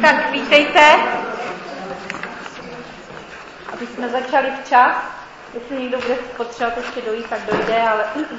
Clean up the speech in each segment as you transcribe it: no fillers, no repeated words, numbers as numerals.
Tak vítejte, aby jsme začali včas. Jestli někdo bude potřebovat ještě dojít, tak dojde, ale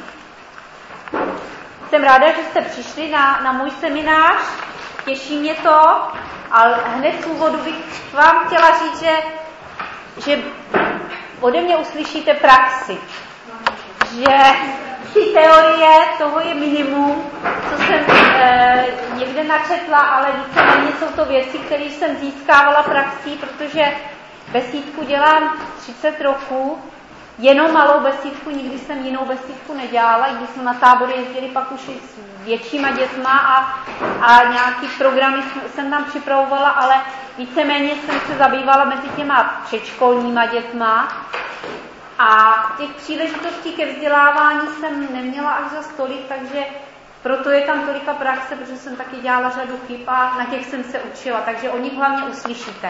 jsem ráda, že jste přišli na můj seminář, těší mě to, ale hned z úvodu bych vám chtěla říct, že ode mě uslyšíte praxi, že ty teorie, toho je minimum, co jsem někde načetla, ale víceméně jsou to věci, které jsem získávala praxí, protože besídku dělám 30 roků, jenom malou besídku, nikdy jsem jinou besídku nedělala, když jsme na tábory jezdili pak už i s většíma dětma a nějaký programy jsem tam připravovala, ale víceméně jsem se zabývala mezi těma předškolníma dětma. A těch příležitostí ke vzdělávání jsem neměla až za tolik, takže proto je tam tolika praxe, protože jsem taky dělala řadu chyb a na těch jsem se učila, takže o nich hlavně uslyšíte.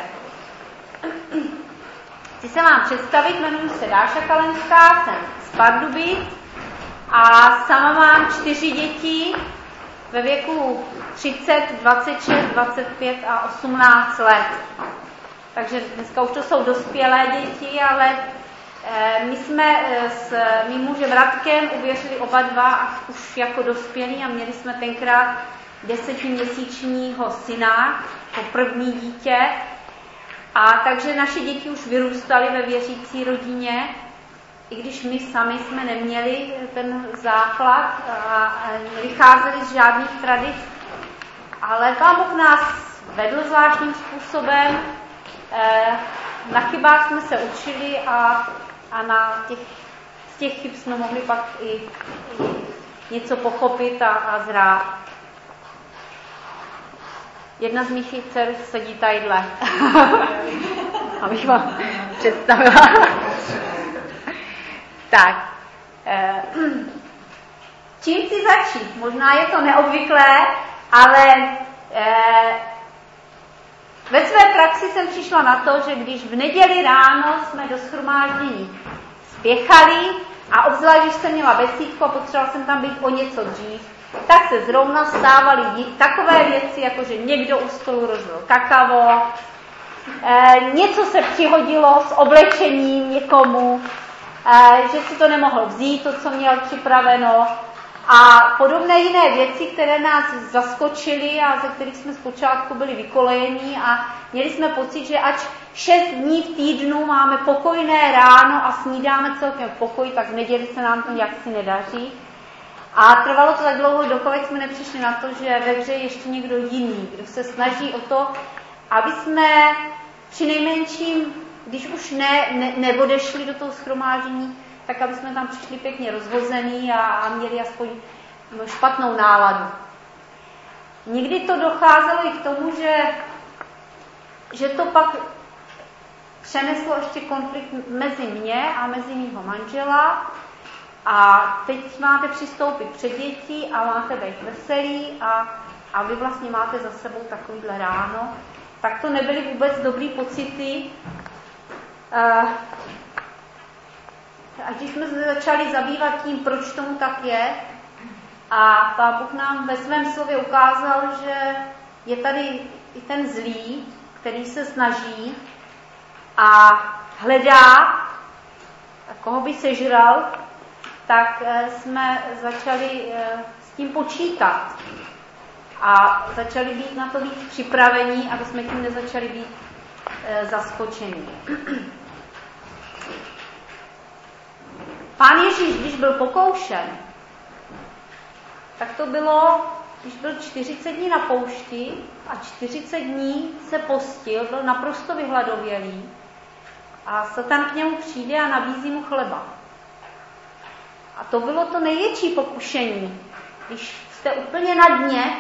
Chci se vám představit, jmenuji se Dáša Kalenská, jsem z Pardubic a sama mám 4 děti ve věku 30, 26, 25 a 18 let. Takže dneska už to jsou dospělé děti, ale my jsme s mým mužem Radkem uvěřili oba dva už jako dospělí a měli jsme tenkrát 10měsíčního syna, jako první dítě. A takže naše děti už vyrůstaly ve věřící rodině, i když my sami jsme neměli ten základ a nevycházeli z žádných tradic. Ale Pán Bůh nás vedl zvláštním způsobem, na chybách jsme se učili a z těch chyb jsme mohli pak i něco pochopit a zrát. Jedna z mých dcer sedí tadyhle, abych vám představila. Tak, čím si začít? Možná je to neobvyklé, ale ve své praxi jsem přišla na to, že když v neděli ráno jsme do shromáždění spěchali a obzvlášť, když jsem měla besídku a potřebovala jsem tam být o něco dřív, tak se zrovna stávaly takové věci, jako že někdo u stolu rozlil kakavo, něco se přihodilo s oblečením někomu, že si to nemohl vzít, to, co měl připraveno, a podobné jiné věci, které nás zaskočily a ze kterých jsme zpočátku byli vykolejení a měli jsme pocit, že ač 6 dní v týdnu máme pokojné ráno a snídáme celkem v pokoji, tak v neděli se nám to jaksi nedaří. A trvalo to tak dlouho, dokud jsme nepřišli na to, že ve hře je ještě někdo jiný, kdo se snaží o to, aby jsme přinejmenším, když už neodešli do toho shromáždění, tak aby jsme tam přišli pěkně rozhozený a měli aspoň špatnou náladu. Někdy to docházelo i k tomu, že to pak přeneslo ještě konflikt mezi mě a mezi mýho manžela. A teď máte přistoupit před děti a máte být veselí a vy vlastně máte za sebou takovýhle ráno. Tak to nebyly vůbec dobrý pocity. A když jsme se začali zabývat tím, proč tomu tak je, a Pán Bůh nám ve svém slově ukázal, že je tady i ten zlý, který se snaží a hledá, koho by sežral, tak jsme začali s tím počítat a začali být na to víc připravení, aby jsme tím nezačali být zaskočení. Pán Ježíš, když byl pokoušen, tak to bylo, když byl 40 dní na poušti a 40 dní se postil, byl naprosto vyhladovělý a Satan k němu přijde a nabízí mu chleba. A to bylo to největší pokušení. Když jste úplně na dně,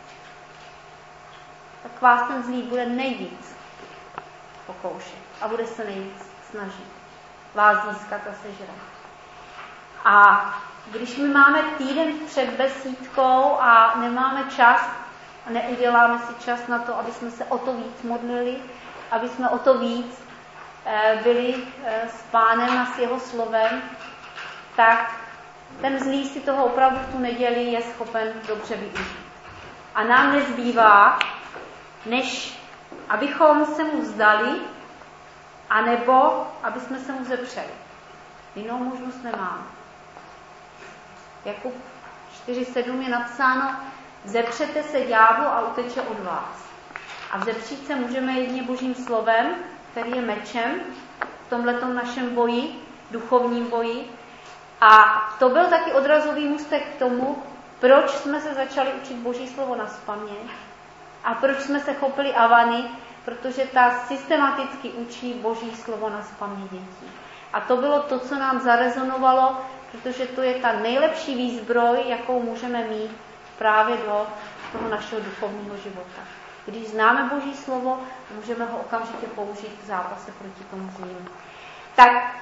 tak vás ten zlý bude nejvíc pokoušet a bude se nejvíc snažit vás získat a sežrat. A když my máme týden před besídkou a nemáme čas a neuděláme si čas na to, aby jsme se o to víc modlili, aby jsme o to víc byli s Pánem a s jeho slovem, tak ten zlý si toho opravdu v tu neděli je schopen dobře využít. A nám nezbývá, než abychom se mu vzdali, anebo aby jsme se mu zepřeli. Jinou možnost nemáme. Jakub 4:7 je napsáno, zepřete se ďáblu a uteče od vás. A vzepřít se můžeme jedině Božím slovem, který je mečem v tomhletom našem boji, duchovním boji. A to byl taky odrazový můstek k tomu, proč jsme se začali učit Boží slovo nazpaměť a proč jsme se chopili Avany, protože ta systematicky učí Boží slovo nazpaměť dětí. A to bylo to, co nám zarezonovalo, protože to je ta nejlepší výzbroj, jakou můžeme mít právě do toho našeho duchovního života. Když známe Boží slovo, můžeme ho okamžitě použít v zápase proti tomu zlému. Tak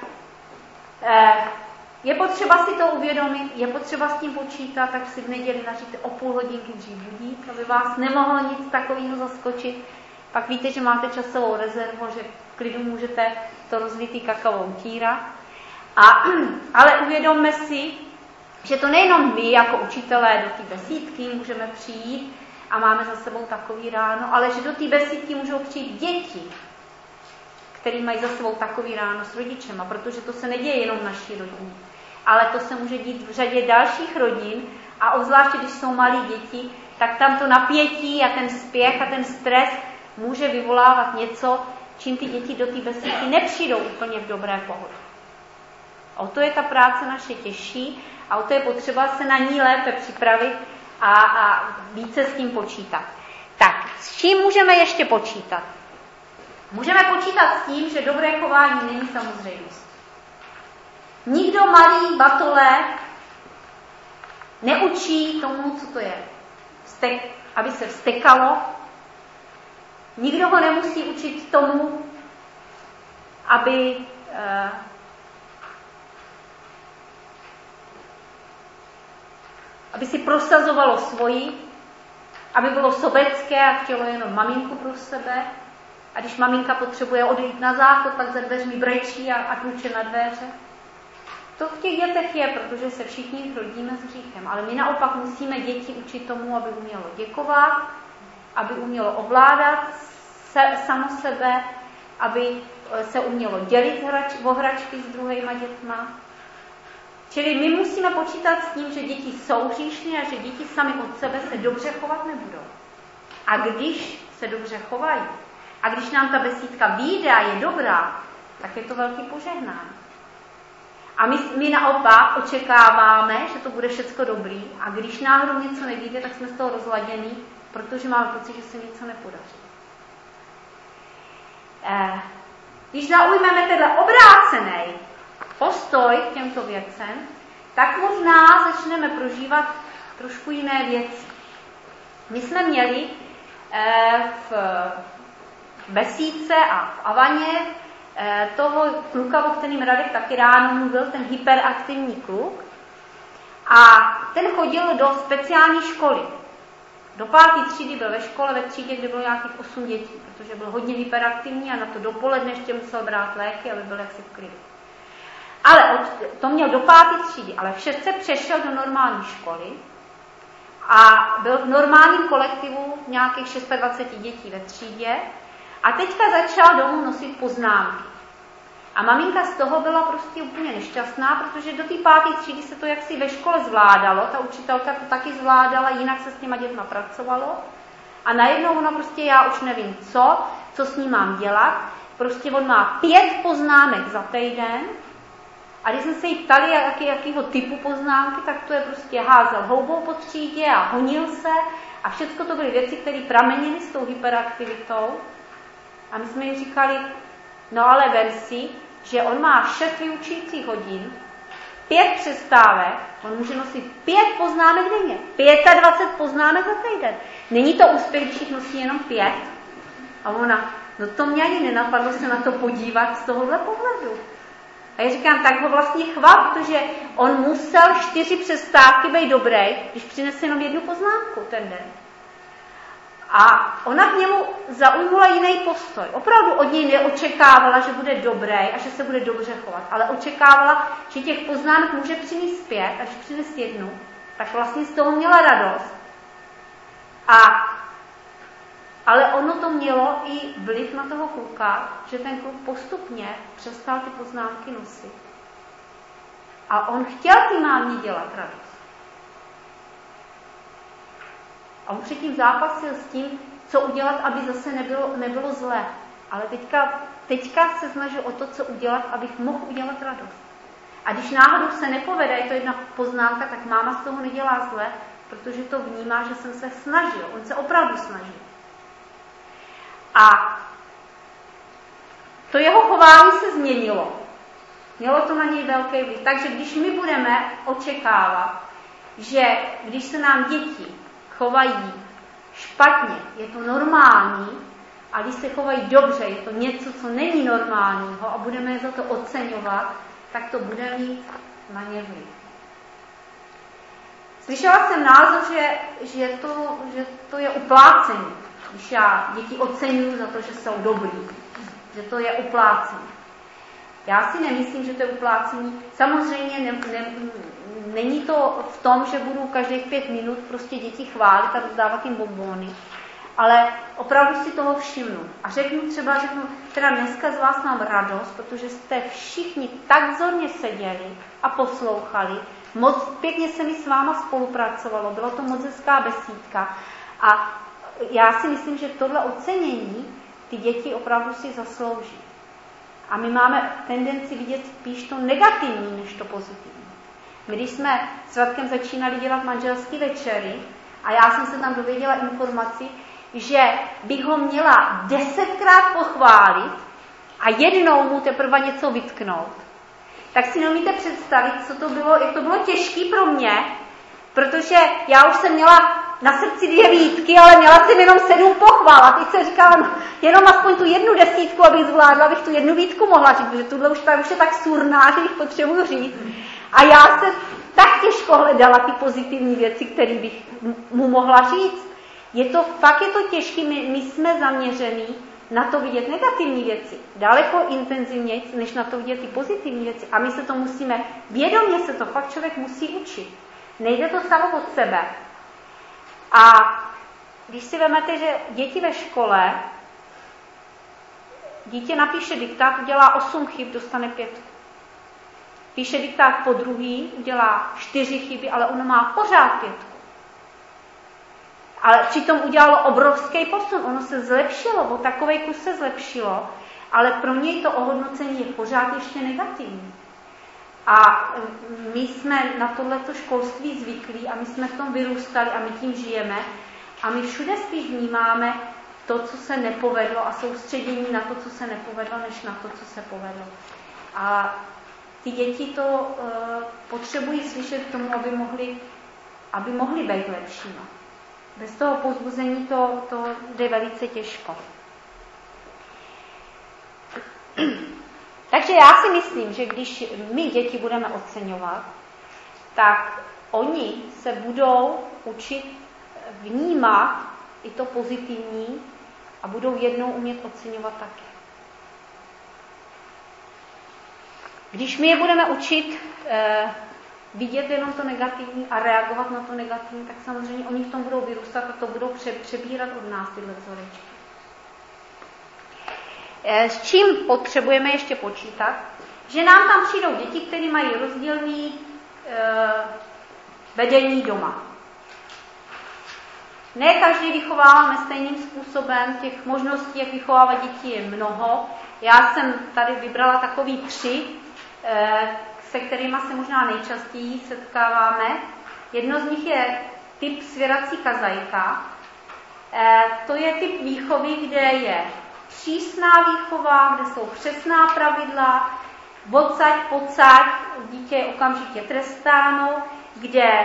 je potřeba si to uvědomit, je potřeba s tím počítat, tak si v neděli naříte o půl hodinky dřív budík, aby vás nemohlo nic takového zaskočit. Pak víte, že máte časovou rezervu, že v klidu můžete to rozlitý kakao utírat. Ale uvědomme si, že to nejenom my jako učitelé do té besídky můžeme přijít a máme za sebou takový ráno, ale že do té besídky můžou přijít děti, který mají za sebou takový ráno s rodičema, protože to se neděje jenom v naší rodině, ale to se může dít v řadě dalších rodin a obzvláště, když jsou malí děti, tak tam to napětí a ten spěch a ten stres může vyvolávat něco, čím ty děti do té besídky nepřijdou úplně v dobré pohodě. O to je ta práce naše těžší a o to je potřeba se na ní lépe připravit a více s tím počítat. Tak, s čím můžeme ještě počítat? Můžeme počítat s tím, že dobré chování není samozřejmost. Nikdo malý batole neučí tomu, co to je, aby se vztekalo. Nikdo ho nemusí učit tomu, aby si prosazovalo svoji, aby bylo sobecké a chtělo jenom maminku pro sebe. A když maminka potřebuje odejít na záchod, tak za dveřmi brečí a tluče na dveře. To v těch dětech je, protože se všichni rodíme s hříchem. Ale my naopak musíme děti učit tomu, aby umělo děkovat, aby umělo ovládat samo sebe, aby se umělo dělit o hračky s druhýma dětma. Čili my musíme počítat s tím, že děti jsou hříšné a že děti sami od sebe se dobře chovat nebudou. A když se dobře chovají, a když nám ta besídka vyjde a je dobrá, tak je to velký požehnání. A my naopak očekáváme, že to bude všecko dobrý a když náhodou něco nevyjde, tak jsme z toho rozladění, protože máme pocit, že se něco nepodaří. Když zaujmeme tenhle obrácený postoj k těmto věcem, tak možná začneme prožívat trošku jiné věci. My jsme měli v besídce a v Avaně toho kluka, o kterým Radek taky ráno mluvil, ten hyperaktivní kluk. A ten chodil do speciální školy. Do 5. třídy byl ve škole, ve třídě, kde bylo nějakých 8 dětí, protože byl hodně hyperaktivní a na to dopoledne ještě musel brát léky, aby byl jaksi v klidu. Ale to měl do 5. třídy, ale v 6. přešel do normální školy a byl v normálním kolektivu nějakých 26 dětí ve třídě a teďka začal domů nosit poznámky. A maminka z toho byla prostě úplně nešťastná, protože do té 5. třídy se to jaksi ve škole zvládalo, ta učitelka to taky zvládala, jinak se s těma dětma pracovalo. A najednou ona prostě, já už nevím co s ním mám dělat, prostě on má 5 poznámek za týden. A když jsme se jí ptali, jakýho typu poznámky, tak to je prostě házel houbou po třídě a honil se. A všechno to byly věci, které pramenily s tou hyperaktivitou. A my jsme jí říkali, no ale vem si, že on má 6 vyučujících hodin, 5 přestávek, on může nosit 5 poznámek denně, 25 poznámek za týden. Není to úspěch, když jich nosí jenom 5? A ona, no to mě ani nenapadlo se na to podívat z tohohle pohledu. A já říkám, tak ho vlastně chval, protože on musel 4 přestávky být dobrý, když přinese jenom 1 poznámku ten den. A ona k němu zaujmula jiný postoj. Opravdu od něj neočekávala, že bude dobrý a že se bude dobře chovat, ale očekávala, že těch poznámek může přinést 5 a když přines 1, tak vlastně z toho měla radost. A Ale ono to mělo i vliv na toho kluka, že ten kluk postupně přestal ty poznámky nosit. A on chtěl ty mámě dělat radost. A on předtím zápasil s tím, co udělat, aby zase nebylo zlé. Ale teďka se snažil o to, co udělat, abych mohl udělat radost. A když náhodou se nepovede, je to jedna poznámka, tak máma z toho nedělá zle, protože to vnímá, že jsem se snažil. On se opravdu snažil. A to jeho chování se změnilo. Mělo to na něj velký vliv. Takže když my budeme očekávat, že když se nám děti chovají špatně, je to normální, a když se chovají dobře, je to něco, co není normálního a budeme je za to oceňovat, tak to bude mít na ně vliv. Slyšela jsem názor, že to je uplácení, když já děti oceňuji za to, že jsou dobrý, že to je uplácení. Já si nemyslím, že to je uplácení. Samozřejmě není to v tom, že budu každých 5 minut prostě děti chválit a rozdávat jim bonbony, ale opravdu si toho všimnu. A řeknu, teda dneska z vás mám radost, protože jste všichni tak vzorně seděli a poslouchali. Moc pěkně se mi s váma spolupracovalo, bylo to moc hezká besídka. A já si myslím, že tohle ocenění ty děti opravdu si zaslouží. A my máme tendenci vidět spíš to negativní, než to pozitivní. My, když jsme s Radkem začínali dělat manželské večery, a já jsem se tam dověděla informaci, že bych ho měla 10krát pochválit a jednou mu teprve něco vytknout. Tak si neumíte představit, co to bylo, jak to bylo těžké pro mě, protože já už jsem měla na srdci 2 výtky, ale měla jsem jenom 7 pochvál. A teď se říkala, jenom aspoň tu 1 desítku, abych zvládla, abych tu 1 výtku mohla říct, protože tuhle už je tak surná, že jich potřebuji říct. A já jsem tak těžko hledala ty pozitivní věci, které bych mu mohla říct. Je to těžké, my jsme zaměření na to vidět negativní věci. Daleko intenzivněji, než na to vidět ty pozitivní věci. A my se to musíme, vědomě se to fakt člověk musí učit. Nejde to samo od sebe. A když si vezmete, že děti ve škole, dítě napíše diktát, udělá 8 chyb, dostane 5. Píše diktát po druhý, udělá 4 chyby, ale ono má pořád 5. Ale přitom udělalo obrovský posun, ono se zlepšilo, o takovej kus se zlepšilo, ale pro něj to ohodnocení je pořád ještě negativní. A my jsme na tohleto školství zvyklí a my jsme v tom vyrůstali a my tím žijeme a my všude spíš vnímáme to, co se nepovedlo a soustředění na to, co se nepovedlo, než na to, co se povedlo. A ty děti to potřebují slyšet k tomu, aby mohly být lepšíma. Bez toho povzbuzení to jde velice těžko. Takže já si myslím, že když my děti budeme oceňovat, tak oni se budou učit vnímat i to pozitivní a budou jednou umět oceňovat taky. Když my je budeme učit vidět jenom to negativní a reagovat na to negativní, tak samozřejmě oni v tom budou vyrůstat a to budou přebírat od nás tyhle vzorečky. S čím potřebujeme ještě počítat? Že nám tam přijdou děti, které mají rozdílné vedení doma. Ne každý vychováváme stejným způsobem, těch možností, jak vychovávat děti, je mnoho. Já jsem tady vybrala takový 3, se kterými se možná nejčastěji setkáváme. Jedno z nich je typ svěrací kazajka. To je typ výchovy, kde je přísná výchova, kde jsou přesná pravidla, odsaď, pocať, dítě je okamžitě trestáno, kde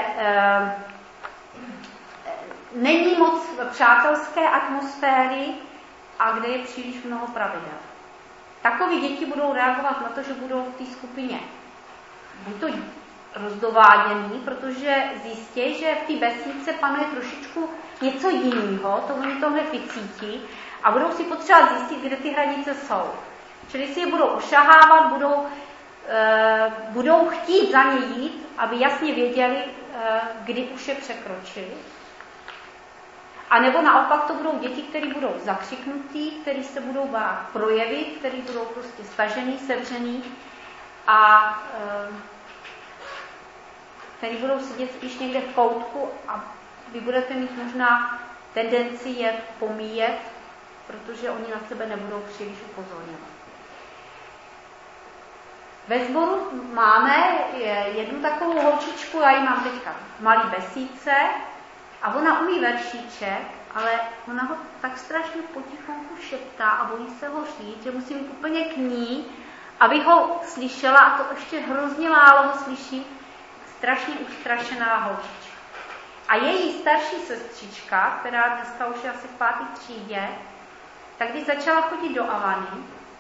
není moc přátelské atmosféry a kde je příliš mnoho pravidel. Takoví děti budou reagovat na to, že budou v té skupině buď to rozdováděný, protože zjistí, že v té besídce panuje trošičku něco jiného, to oni tohle vycítí a budou si potřebovat zjistit, kde ty hranice jsou. Čili si je budou ošahávat, budou chtít za ně jít, aby jasně věděli, kdy už je překročili. A nebo naopak to budou děti, které budou zakřiknutí, které se budou bát projevit, které budou prostě stažený, sevřený a které budou sedět spíš někde v koutku a vy budete mít možná tendenci je pomíjet, protože oni na sebe nebudou příliš upozorňovat. Ve sboru máme jednu takovou holčičku, já ji mám teďka v malý besídce a ona umí veršíček, ale ona ho tak strašně potichonku šeptá a bojí se ho říct, že musím jít úplně k ní, abych ho slyšela a to ještě hrozně málo ho slyším, strašně ustrašená holčička. A její starší sestřička, která dneska už je asi v 5. třídě, tak když začala chodit do Avany,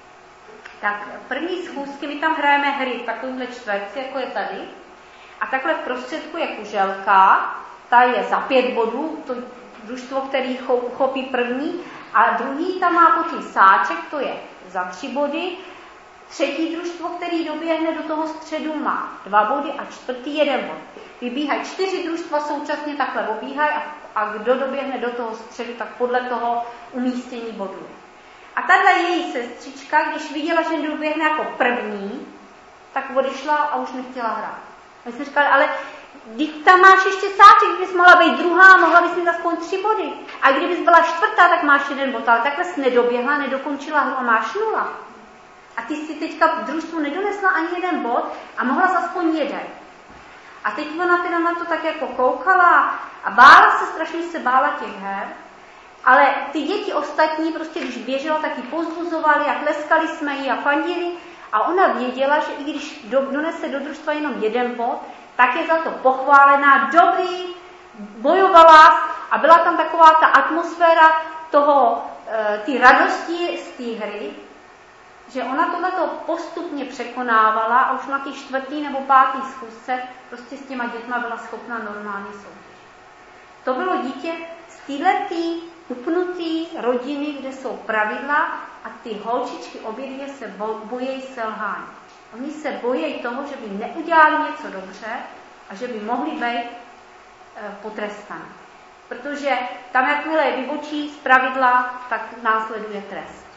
tak první schůzky, my tam hrajeme hry v takovýmhle čtverci, jako je tady, a takhle v prostředku je kuželka, ta je za 5 bodů, to družstvo, který uchopí první, a druhý tam má potom sáček, to je za 3 body, třetí družstvo, který doběhne do toho středu, má 2 body a čtvrtý 1 bod. Vybíhají 4 družstva současně takhle obíhají a kdo doběhne do toho středu, tak podle toho umístění bodů. A tahle její sestřička, když viděla, že doběhne jako první, tak odešla a už nechtěla hrát. My jsme říkali, ale když tam máš ještě sáček, kdybys mohla být druhá, mohla bys mít aspoň 3 body. A kdybys byla 4, tak máš 1 bod, ale takhle jsi nedoběhla, nedokončila hru a máš 0. A ty si teďka v družstvu nedonesla ani 1 bod a mohla jsi aspoň 1. A teď ona teda na to tak jako koukala a bála se, strašně se bála těch her, ale ty děti ostatní prostě, když běžela, tak ji pozbuzovali a tleskali jsme jí a fandili a ona věděla, že i když donese do družstva jenom 1 bod, tak je za to pochválená, dobrý, bojovala a byla tam taková ta atmosféra toho, ty radosti z té hry, že ona tohleto postupně překonávala a už na té 4. nebo 5. schůzce prostě s těma dětma byla schopna normálně soutěžit. To bylo dítě z téhletý upnutý rodiny, kde jsou pravidla a ty holčičky obě dvě se bojí selhání. Oni se bojí toho, že by neudělali něco dobře a že by mohli být potrestaní. Protože tam, jakmile je vybočí z pravidla, tak následuje trest.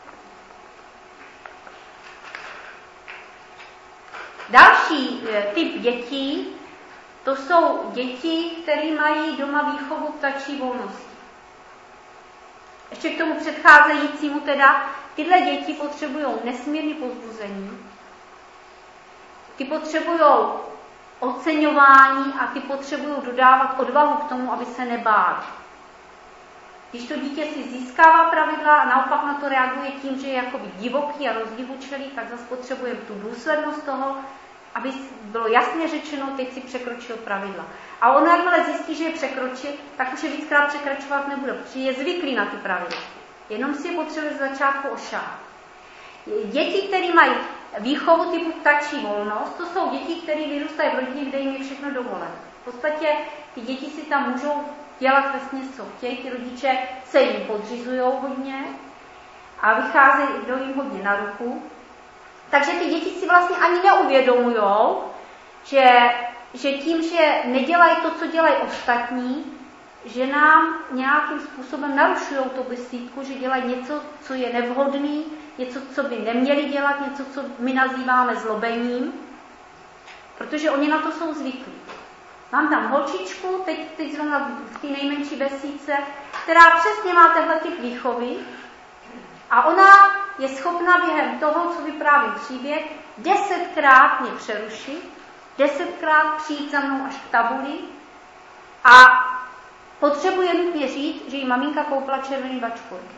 Další typ dětí, to jsou děti, které mají doma výchovu ptačí volnosti. Ještě k tomu předcházejícímu teda, tyhle děti potřebují nesmírně povzbuzení, ty potřebují oceňování a ty potřebují dodávat odvahu k tomu, aby se nebáli. Když to dítě si získává pravidla a naopak na to reaguje tím, že je jakoby divoký a rozdivučelý, tak zase potřebujeme tu důslednost toho, aby bylo jasně řečeno, teď si překročil pravidla. A on jakmile zjistí, že je překročil, tak už je víckrát překračovat nebude, protože je zvyklý na ty pravidla. Jenom si je potřebuje z začátku ošát. Děti, které mají výchovu typu ptačí volnost, to jsou děti, které vyrůstají v rodině, kde jim je všechno dovoleno. V podstatě ty děti si tam můžou dělat vesměs, co chtějí, ty rodiče se jim podřizují hodně a vycházejí do jim hodně na ruku. Takže ty děti si vlastně ani neuvědomujou, že tím, že nedělají to, co dělají ostatní, že nám nějakým způsobem narušují tu besídku, že dělají něco, co je nevhodné, něco, co by neměli dělat, něco, co my nazýváme zlobením, protože oni na to jsou zvyklí. Mám tam holčičku, teď zrovna v té nejmenší besídce, která přesně má tenhle typ výchovy a ona je schopna během toho, co vyprávím příběh, 10krát mě přerušit, 10krát přijít za mnou až k tabuli a potřebuje nutně říct, že jí maminka koupila červený bačkurky.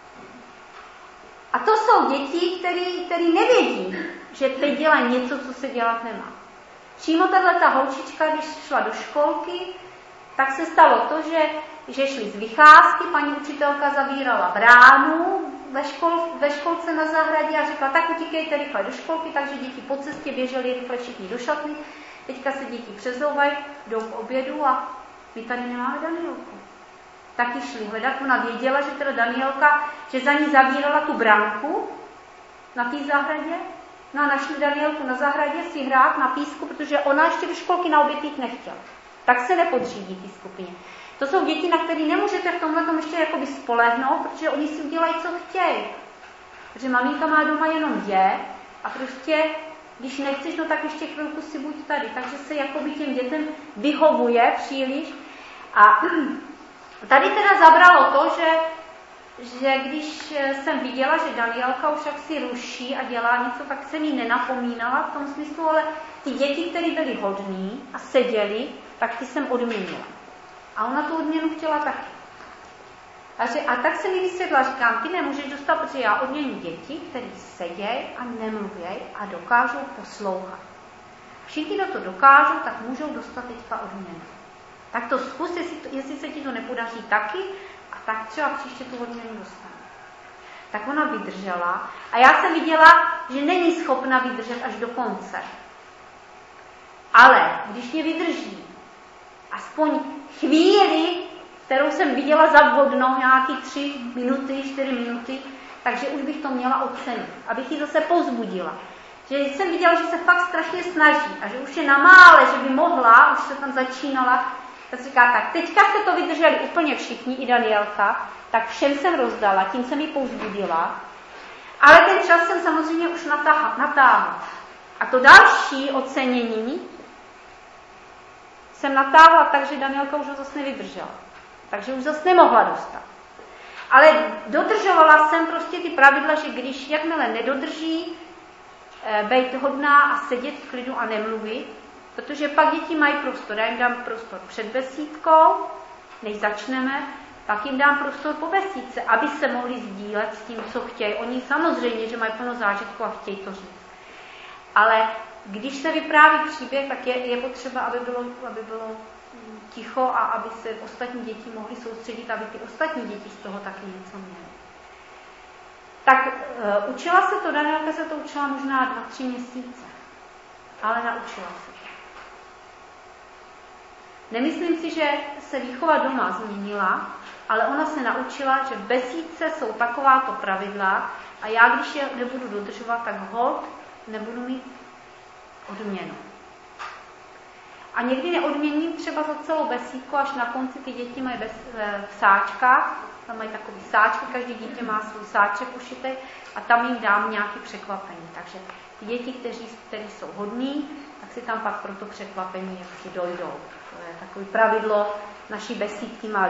A to jsou děti, které nevědí, že teď dělají něco, co se dělat nemá. Přímo tato holčička, když šla do školky, tak se stalo to, že šli z vycházky, paní učitelka zavírala bránu ve školce na zahradě a řekla, tak utíkejte rychle do školky, takže děti po cestě běžely rychle všichni do šatny. Teďka se děti přezouvají, jdou k obědu a my tady nemáme Danielku. Taky šli hledat, ona věděla, že teda Danielka, že za ní zavírala tu branku na té zahradě, no a našli Danielku na zahradě si hrát na písku, protože ona ještě do školky na oběd jít nechtěla. Tak se nepodřídí té skupině. To jsou děti, na které nemůžete v tomhle tom ještě jakoby spolehnout, protože oni si udělají, co chtějí. Protože maminka má doma jenom je a prostě, když nechceš, no tak ještě chvilku si buď tady. Takže se jakoby těm dětem vyhovuje příliš. A tady teda zabralo to, že když jsem viděla, že Danielka už jak si ruší a dělá něco, tak jsem jí nenapomínala v tom smyslu, ale ty děti, které byly hodný a seděly, tak ty jsem odměnila. A ona tu odměnu chtěla taky. A tak jsem mi vysvětla, říkám, ty nemůžeš dostat, protože já odměním děti, které sedějí a nemluvějí a dokážou poslouchat. Všichni, kdo to dokážou, tak můžou dostat teďka odměnu. Tak to zkus, jestli se ti to nepodaří taky, a tak třeba příště tu odměnu dostane. Tak ona vydržela a já jsem viděla, že není schopna vydržet až do konce. Ale když mě vydrží aspoň chvíli, kterou jsem viděla za vhodnou, nějaký 3 minuty, 4 minuty, takže už bych to měla ocenit, abych ji zase povzbudila. Že jsem viděla, že se fakt strašně snaží a že už je na mále, že by mohla, už se tam začínala, tak říká, tak teďka jste to vydrželi úplně všichni, i Danielka, tak všem jsem rozdala, tím jsem ji povzbudila, ale ten čas jsem samozřejmě už natáhla. A to další ocenění jsem natáhla tak, že Danielka už ho zase nevydržela. Takže už zase nemohla dostat. Ale dodržovala jsem prostě ty pravidla, že když jakmile nedodrží, bejt hodná a sedět v klidu a nemluvit, protože pak děti mají prostor. Já jim dám prostor před besídkou, než začneme, pak jim dám prostor po besídce, aby se mohli sdílet s tím, co chtějí. Oni samozřejmě, že mají plno zážitku a chtějí to říct. Ale když se vypráví příběh, tak je potřeba, aby bylo ticho a aby se ostatní děti mohly soustředit, aby ty ostatní děti z toho taky něco měly. Tak učila se to, Danielka se to učila možná 2-3 měsíce, ale naučila se to. Nemyslím si, že se výchova doma změnila, ale ona se naučila, že v besídce jsou takováto pravidla a já, když je nebudu dodržovat, tak holt nebudu mít odměnu. A někdy neodměním třeba za celou besídku, až na konci ty děti mají v sáčkách, tam mají takový sáčky, každý dítě má svůj sáček ušitý a tam jim dám nějaké překvapení. Takže ty děti, kteří jsou hodní, tak si tam pak pro to překvapení jaksi dojdou. To je takové pravidlo naší besídky malý.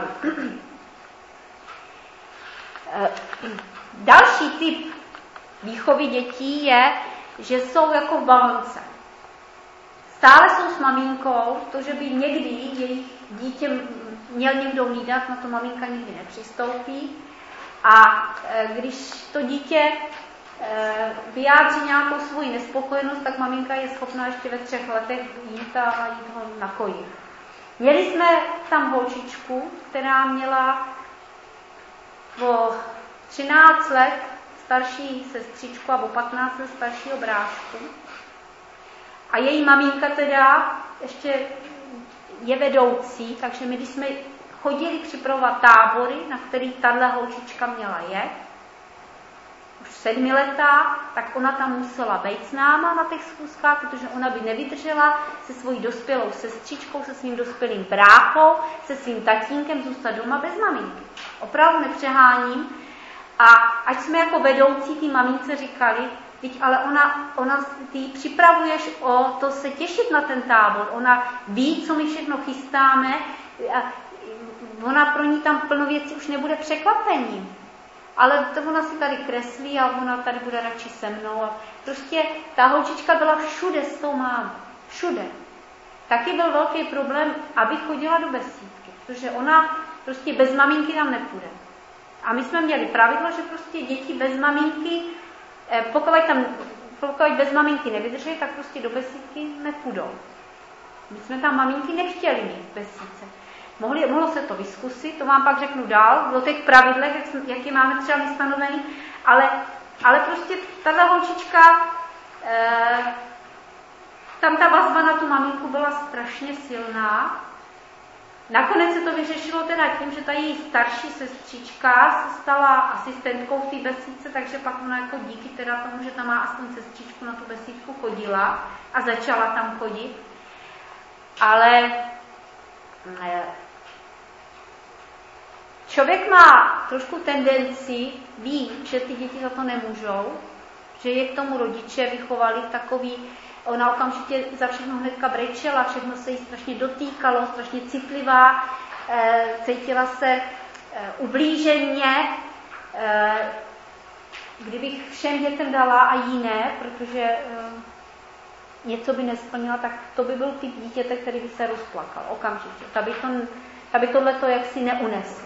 Další typ výchovy dětí je, že jsou jako v balonce. Stále jsou s maminkou, to, že by někdy jejich dítě měl někdo hlídat, na to maminka nikdy nepřistoupí. A když to dítě vyjádří nějakou svoji nespokojenost, tak maminka je schopná ještě ve 3 letech jít a jít ho nakojit. Měli jsme tam holčičku, která měla o 13 let starší sestřičku a o 15 let staršího brášku. A její maminka teda ještě je vedoucí, takže my, když jsme chodili připravovat tábory, na který tahle holčička měla jet, už 7letá, tak ona tam musela být s náma na těch schůzkách, protože ona by nevydržela se svojí dospělou sestřičkou, se svým dospělým bráchou, se svým tatínkem zůstat doma bez maminky. Opravdu nepřeháním. A ať jsme jako vedoucí ty mamince říkali, ale ona ty připravuješ o to se těšit na ten tábor. Ona ví, co my všechno chystáme. A ona pro ní tam plno věcí už nebude překvapením. Ale to ona si tady kreslí a ona tady bude radši se mnou. A prostě ta holčička byla všude s tou mámou. Všude. Taky byl velký problém, aby chodila do besídky. Protože ona prostě bez maminky tam nepůjde. A my jsme měli pravidlo, že prostě děti bez maminky, pokud bez maminky nevydrží, tak prostě do besídky nepůjdou. My jsme tam maminky nechtěli mít v besídce. Mohlo se to vyskusit, to vám pak řeknu dál, o těch pravidlech, jak je máme třeba vystanovený, ale prostě tato holčička, tam ta vazba na tu maminku byla strašně silná. Nakonec se to vyřešilo teda tím, že ta její starší sestřička se stala asistentkou v té besídce, takže pak ona jako díky teda tomu, že tam má aspoň sestřičku, na tu besídku chodila a začala tam chodit. Ale člověk má trošku tendenci, ví, že ty děti za to nemůžou, že je k tomu rodiče vychovali takový, ona okamžitě za všechno hnedka brečela, všechno se jí strašně dotýkalo, strašně citlivá, cítila se ublíženě, kdybych všem dětem dala a jí ne, protože něco by nesplnila, tak to by byl typ dítěte, který by se rozplakal okamžitě. Ta by tohleto jaksi neunesl.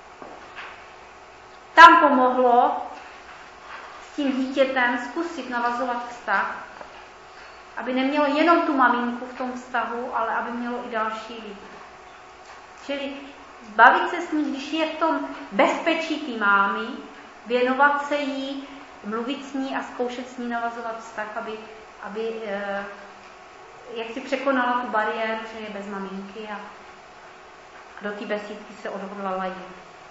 Tam pomohlo s tím dítětem zkusit navazovat vztah, aby nemělo jenom tu maminku v tom vztahu, ale aby mělo i další lidi. Čili zbavit se s ní, když je v tom bezpečí té mámy, věnovat se jí, mluvit s ní a zkoušet s ní navazovat vztah, aby jak si překonala tu bariéru, že je bez maminky a do té besídky se odhodlala jít.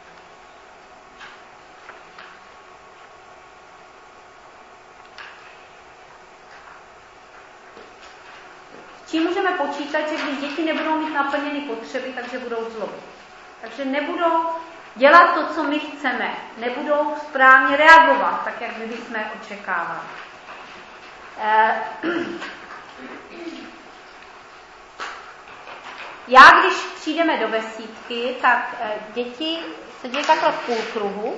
S čím můžeme počítat, že když děti nebudou mít naplněny potřeby, takže budou zlobit. Takže nebudou dělat to, co my chceme. Nebudou správně reagovat, tak jak my bychom očekávali. Když přijdeme do besídky, tak děti sedí takhle v půlkruhu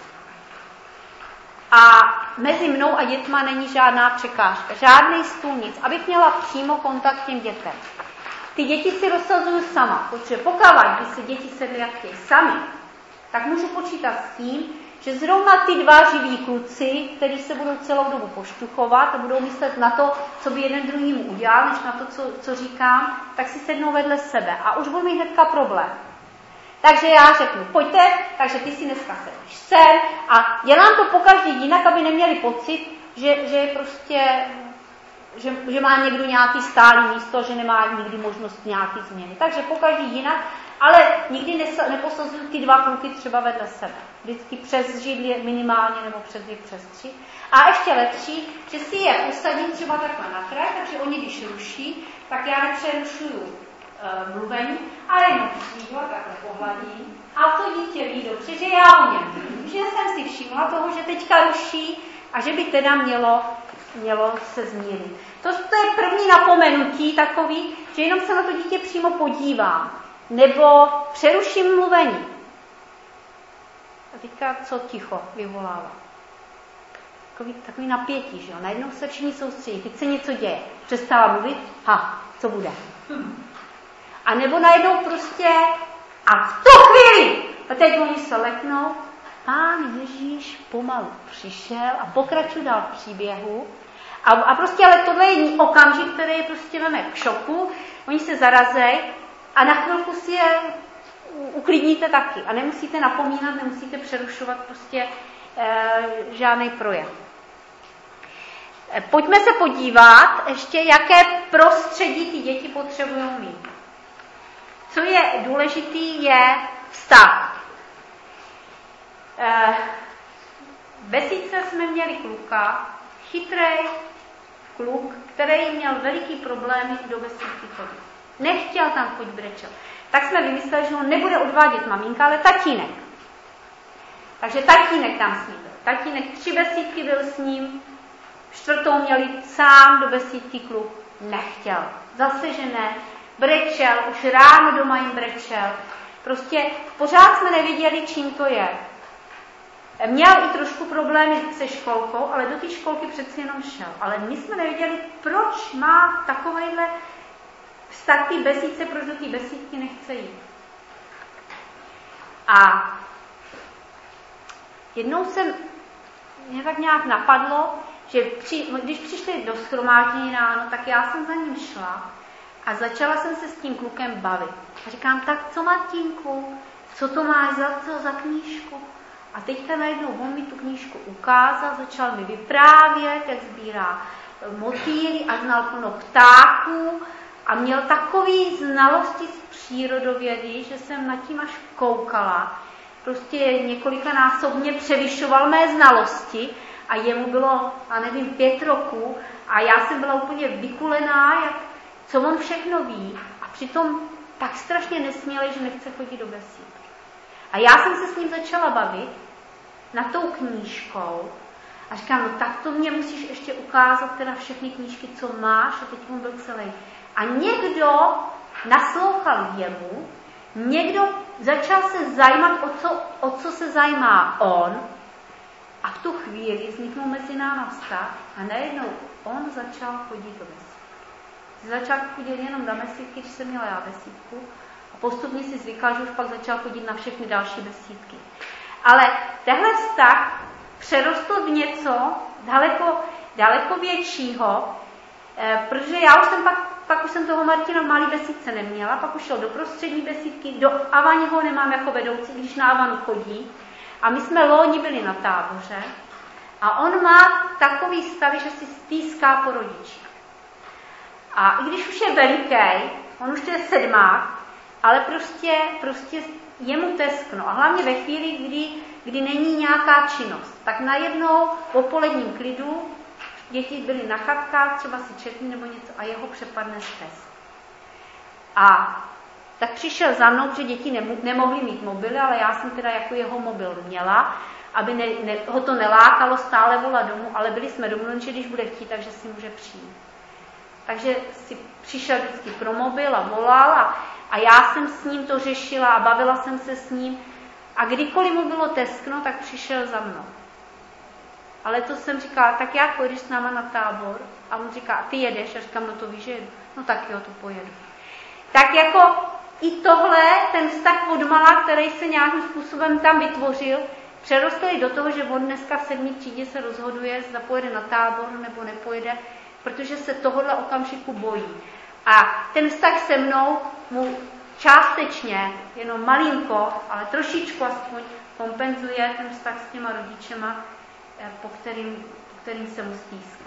a mezi mnou a dětma není žádná překážka, žádný stůl, nic, abych měla přímo kontakt s těm dětem. Ty děti si rozsazuju sama, protože pokud by si děti sedly jak chtějí sami, tak můžu počítat s tím, že zrovna ty dva živí kluci, kteří se budou celou dobu pošťuchovat a budou myslet na to, co by jeden druhýmu udělal, než na to, co říkám, tak si sednou vedle sebe a už budu mít hnedka problém. Takže já řeknu, pojďte, takže ty si dneska sedíš sem a dělám to pokaždý jinak, aby neměli pocit, že prostě, že má někdo nějaký stálý místo, že nemá nikdy možnost nějaký změny. Takže pokaždý jinak, ale nikdy neposazuju ty dva kluky třeba vedle sebe. Vždycky přes židli minimálně nebo přes 2, přes 3. A ještě lepší, že si je usadím třeba takhle na kraj, takže oni když ruší, tak já nepřerušuju mluvení, ale jenom svýho takhle pohladím. A to dítě ví dobře, že já o něm vím, že jsem si všimla toho, že teďka ruší a že by teda mělo se zmírit. To je první napomenutí takový, že jenom se na to dítě přímo podívám. Nebo přeruším mluvení. A teďka co ticho vyvolává. Takový napětí, že jo? Najednou se všichni soustředí, teď se něco děje. Přestala mluvit, co bude? A nebo najednou prostě, a v tu chvíli, a teď oni se leknou, Pán Ježíš pomalu přišel a pokračuje dál v příběhu. A prostě, ale tohle je okamžik, který je prostě veme k šoku, oni se zarazej a na chvilku si je uklidníte taky. A nemusíte napomínat, nemusíte přerušovat prostě žádný projev. Pojďme se podívat ještě, jaké prostředí ty děti potřebují mít. Co je důležitý, je vztah. V besídce jsme měli kluka, chytrý kluk, který měl veliký problémy do besídky chodit. Nechtěl tam chodit, brečel. Tak jsme vymysleli, že ho nebude odvádět maminka, ale tatínek. Takže tatínek tam s ním byl. Tatínek 3 besídky byl s ním, 4. měli sám do besídky kluk. Nechtěl. Zase, že ne. Brečel, už ráno doma jim brečel. Prostě pořád jsme nevěděli, čím to je. Měl i trošku problémy se školkou, ale do té školky přeci jenom šel. Ale my jsme nevěděli, proč má takovejhle vztah té besídce, proč do té besídky nechce jít. A jednou mě tak nějak napadlo, že když přišli do shromáždění ráno, tak já jsem za ním šla a začala jsem se s tím klukem bavit. A říkám, tak co Martínku, co to máš za knížku? A teďka najednou on mi tu knížku ukázal, začal mi vyprávět, jak sbírá motýly a znal plno ptáků a měl takový znalosti z přírodovědy, že jsem nad tím až koukala. Prostě několikanásobně převyšoval mé znalosti a jemu bylo, 5 roků a já jsem byla úplně vykulená, co on všechno ví a přitom tak strašně nesmělej, že nechce chodit do besídky. A já jsem se s ním začala bavit nad tou knížkou a říkám, no tak to mě musíš ještě ukázat teda všechny knížky, co máš, a teď on byl celý. A někdo naslouchal jemu, někdo začal se zajímat, o co se zajímá on, a v tu chvíli vzniknul mezi náma vztah a najednou on začal chodit do besídky. Začal chodit jenom na besídky, když jsem měla já besídku, a postupně si zvykla, že už pak začal chodit na všechny další besídky. Ale tenhle vztah přerostl v něco daleko většího, protože já už jsem pak už jsem toho Martina v malé besídce neměla, pak už šel do prostřední besídky, do Avani ho nemám jako vedoucí, když na Avanu chodí. A my jsme loni byli na táboře a on má takový stavy, že si stýská po rodičích. A i když už je veliký, on už je 7, ale prostě je mu teskno. A hlavně ve chvíli, kdy není nějaká činnost. Tak najednou po poledním klidu děti byly na chatkách, třeba si četli nebo něco a jeho přepadne stres. A tak přišel za mnou, že děti nemohly mít mobily, ale já jsem teda jako jeho mobil měla, aby ho to nelákalo stále volat domů, ale byli jsme domluveni, že když bude chtít, takže si může přijít. Takže si přišel vždycky pro mobil a volal a já jsem s ním to řešila a bavila jsem se s ním a kdykoliv mu bylo teskno, tak přišel za mnou. Ale to jsem říkala, tak já pojedeš s náma na tábor? A on říká, ty jedeš? A říkám, no to víš, že jedu. No tak jo, to pojedu. Tak jako i tohle, ten vztah odmala, který se nějakým způsobem tam vytvořil, přerostl i do toho, že on dneska v 7. třídě se rozhoduje, zda pojede na tábor nebo nepojede, protože se tohohle okamžiku bojí. A ten vztah se mnou mu částečně, jenom malinko, ale trošičku aspoň kompenzuje ten vztah s těma rodičema, po kterým se mu stýská.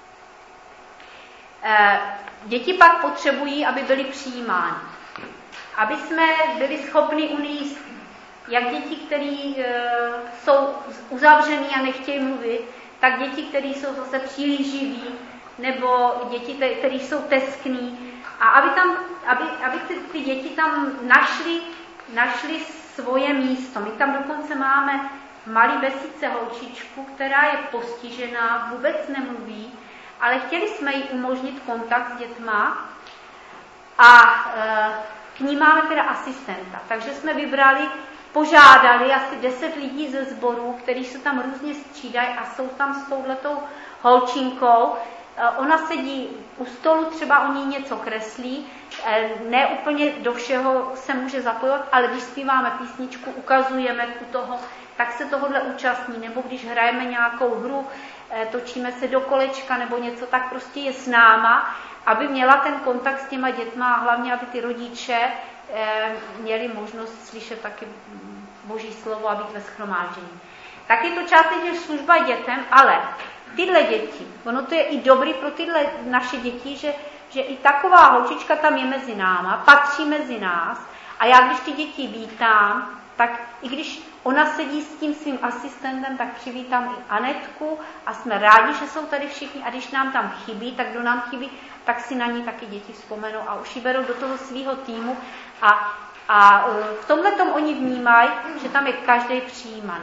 Děti pak potřebují, aby byly přijímány. Aby jsme byli schopni uníst jak děti, které jsou uzavřený a nechtějí mluvit, tak děti, které jsou zase příliš živí, nebo děti, které jsou teskný. A aby ty děti tam našly svoje místo. My tam dokonce máme v malé besídce holčičku, která je postižená, vůbec nemluví, ale chtěli jsme jí umožnit kontakt s dětma a k ní máme teda asistenta. Takže jsme požádali asi 10 lidí ze sboru, kteří se tam různě střídají a jsou tam s touhletou holčinkou. Ona sedí u stolu, třeba o ní něco kreslí, ne úplně do všeho se může zapojovat, ale když zpíváme písničku, ukazujeme u toho, tak se tohodle účastní, nebo když hrajeme nějakou hru, točíme se do kolečka nebo něco, tak prostě je s náma, aby měla ten kontakt s těma dětma a hlavně, aby ty rodiče měli možnost slyšet taky Boží slovo a být ve shromáždění. Tak je to částečně služba dětem, ale tyhle děti, ono to je i dobrý pro tyhle naše děti, že i taková holčička tam je mezi náma, patří mezi nás a já když ty děti vítám, tak i když ona sedí s tím svým asistentem, tak přivítám i Anetku a jsme rádi, že jsou tady všichni a když nám tam chybí, tak kdo nám chybí, tak si na ní taky děti vzpomenou a už ji berou do toho svého týmu a v tomhletom oni vnímají, že tam je každý přijímaný.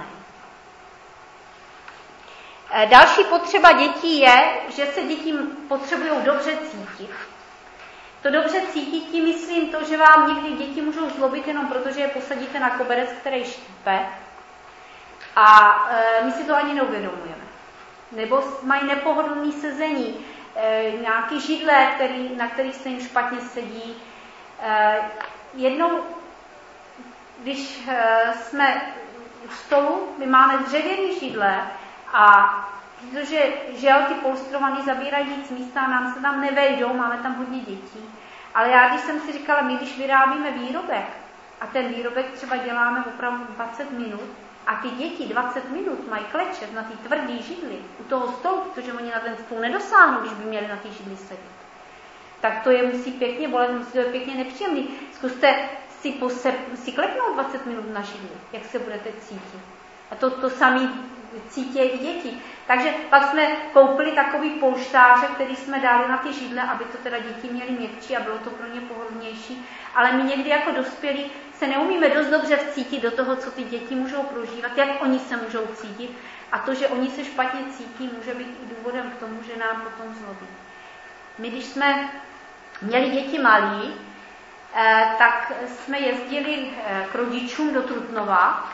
Další potřeba dětí je, že se děti potřebují dobře cítit. To dobře cítit, tím myslím to, že vám někdy děti můžou zlobit jenom proto, že je posadíte na koberec, který štípe a my si to ani neuvědomujeme. Nebo mají nepohodlný sezení, nějaký židle, na kterých se jim špatně sedí. Jednou, když jsme u stolu, my máme dřevěný židle a protože žel ty polstrovaný zabírají víc místa, nám se tam nevejdou, máme tam hodně dětí. Ale já, když jsem si říkala, my když vyrábíme výrobek a ten výrobek třeba děláme opravdu 20 minut a ty děti 20 minut mají klečet na ty tvrdý židli u toho stolu, protože oni na ten stůl nedosáhnou, když by měli na ty židli sedět. Tak to je musí pěkně bolet, musí to je pěkně nepříjemný. Zkuste si klepnout 20 minut na židli, jak se budete cítit. A to samý cítí i děti. Takže pak jsme koupili takový polštáře, který jsme dali na ty židle, aby to teda děti měly měkčí a bylo to pro ně pohodlnější. Ale my někdy jako dospělí se neumíme dost dobře vcítit do toho, co ty děti můžou prožívat, jak oni se můžou cítit. A to, že oni se špatně cítí, může být i důvodem k tomu, že nám potom zlobí. My, když jsme měli děti malí, tak jsme jezdili k rodičům do Trutnova.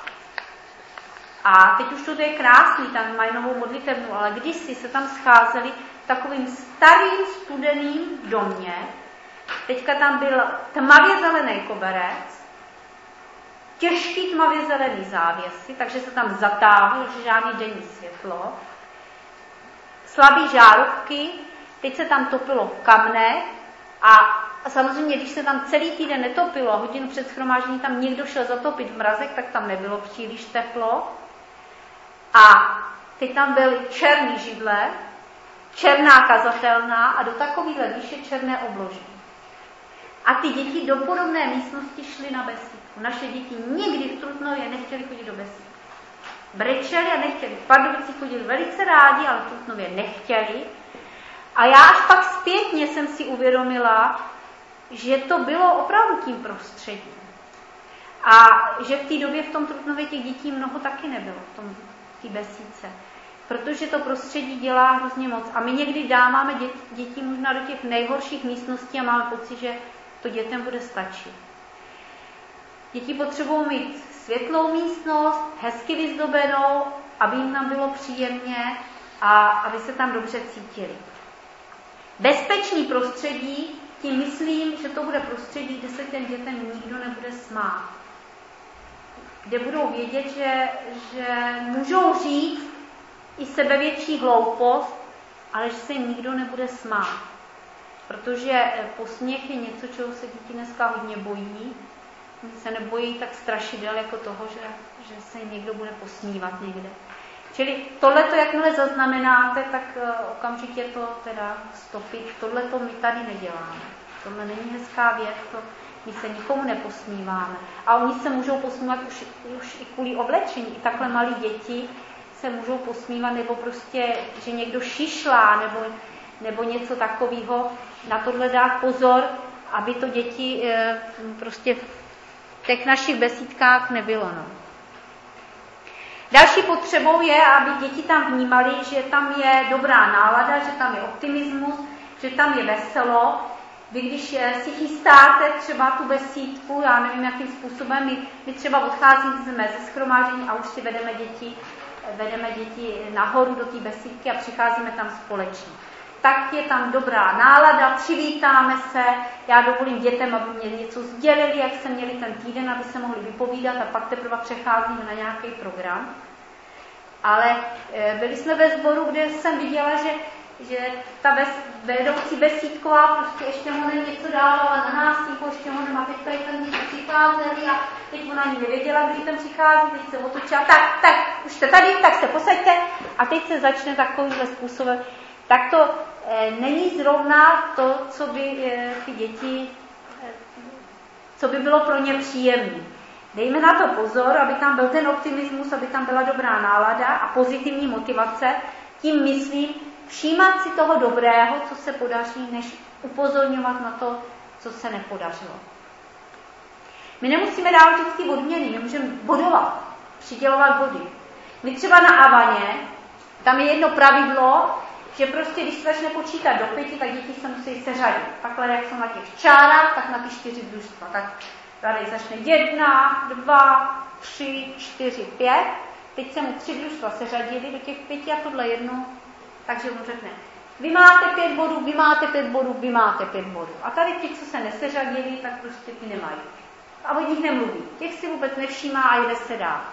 A teď už to je krásný, tam mají novou modlitevnu, ale kdysi se tam scházeli v takovým starým studeným domě. Teďka tam byl tmavě zelený koberec, těžký tmavě zelený závěsy, takže se tam zatáhl, že žádný denní světlo, slabý žárovky, teď se tam topilo v kamnech a samozřejmě, když se tam celý týden netopilo, hodinu před shromážděním tam někdo šel zatopit v mrazek, tak tam nebylo příliš teplo. A teď tam byly černý židle, černá kazatelná a do takovýhle výše černé obloží. A ty děti do podobné místnosti šly na besídku. Naše děti nikdy v Trutnově nechtěli chodit do besídky. Brečeli a nechtěli. V Pardubici chodili velice rádi, ale v Trutnově nechtěli. A já až pak zpětně jsem si uvědomila, že to bylo opravdu tím prostředím. A že v té době v tom Trutnově těch dětí mnoho taky nebylo, v té besídce. Protože to prostředí dělá hrozně moc. A my někdy dáváme děti možná do těch nejhorších místností a máme pocit, že to dětem bude stačit. Děti potřebují mít světlou místnost, hezky vyzdobenou, aby jim tam bylo příjemně a aby se tam dobře cítili. Bezpečný prostředí, tím myslím, že to bude prostředí, kde se těm dětem nikdo nebude smát. Kde budou vědět, že můžou říct i sebevětší hloupost, ale že se jim nikdo nebude smát. Protože posměch je něco, čeho se děti dneska hodně bojí. Se nebojí tak strašidel jako toho, že se jim někdo bude posmívat někde. Čili tohleto, jakmile zaznamenáte, tak okamžitě to teda stopit. Tohleto my tady neděláme. Tohle není hezká věc, my se nikomu neposmíváme. A oni se můžou posmívat už i kvůli oblečení. I takhle malí děti se můžou posmívat, nebo prostě, že někdo šišlá, nebo něco takového. Na tohle dát pozor, aby to děti prostě v těch našich besídkách nebylo. No. Další potřebou je, aby děti tam vnímali, že tam je dobrá nálada, že tam je optimismus, že tam je veselo. Vy, když si chystáte třeba tu besídku, já nevím, jakým způsobem, my třeba odcházíme ze shromáždění a už si vedeme děti nahoru do té besídky a přicházíme tam společně. Tak je tam dobrá nálada, přivítáme se, já dovolím dětem, aby mě něco sdělili, jak se měli ten týden, aby se mohli vypovídat a pak teprve přecházíme na nějaký program. Ale byli jsme ve sboru, kde jsem viděla, že ta vedoucí besídková prostě ještě mu něco dávala na nástíku, ještě mu a teďka tam děti přicházeli a teď ona ani nevěděla, kdy tam přichází, teď se otočila, tak, už jste tady, tak se posaďte a teď se začne takovýmhle způsobem. Tak to není zrovna to, co by ty děti, co by bylo pro ně příjemné. Dejme na to pozor, aby tam byl ten optimismus, aby tam byla dobrá nálada a pozitivní motivace. Tím myslím všímat si toho dobrého, co se podaří, než upozorňovat na to, co se nepodařilo. My nemusíme dávat vždycky odměny, nemůžeme bodovat, přidělovat body. My třeba na Avaně, tam je jedno pravidlo, že prostě, když se začne počítat do 5, tak děti se musí seřadit. Takhle, jak jsou na těch čárách, tak na ty 4 družstva. Tak tady začne 1, 2, 3, 4, 5. Teď se mu 3 družstva seřadili do těch 5 a tohle jedno, takže mu řekne, vy máte 5 bodů, vy máte 5 bodů, vy máte 5 bodů. A tady ti, co se neseřadili, tak prostě ty nemají. A o nich nemluví. Těch si vůbec nevšímá a jde se dál.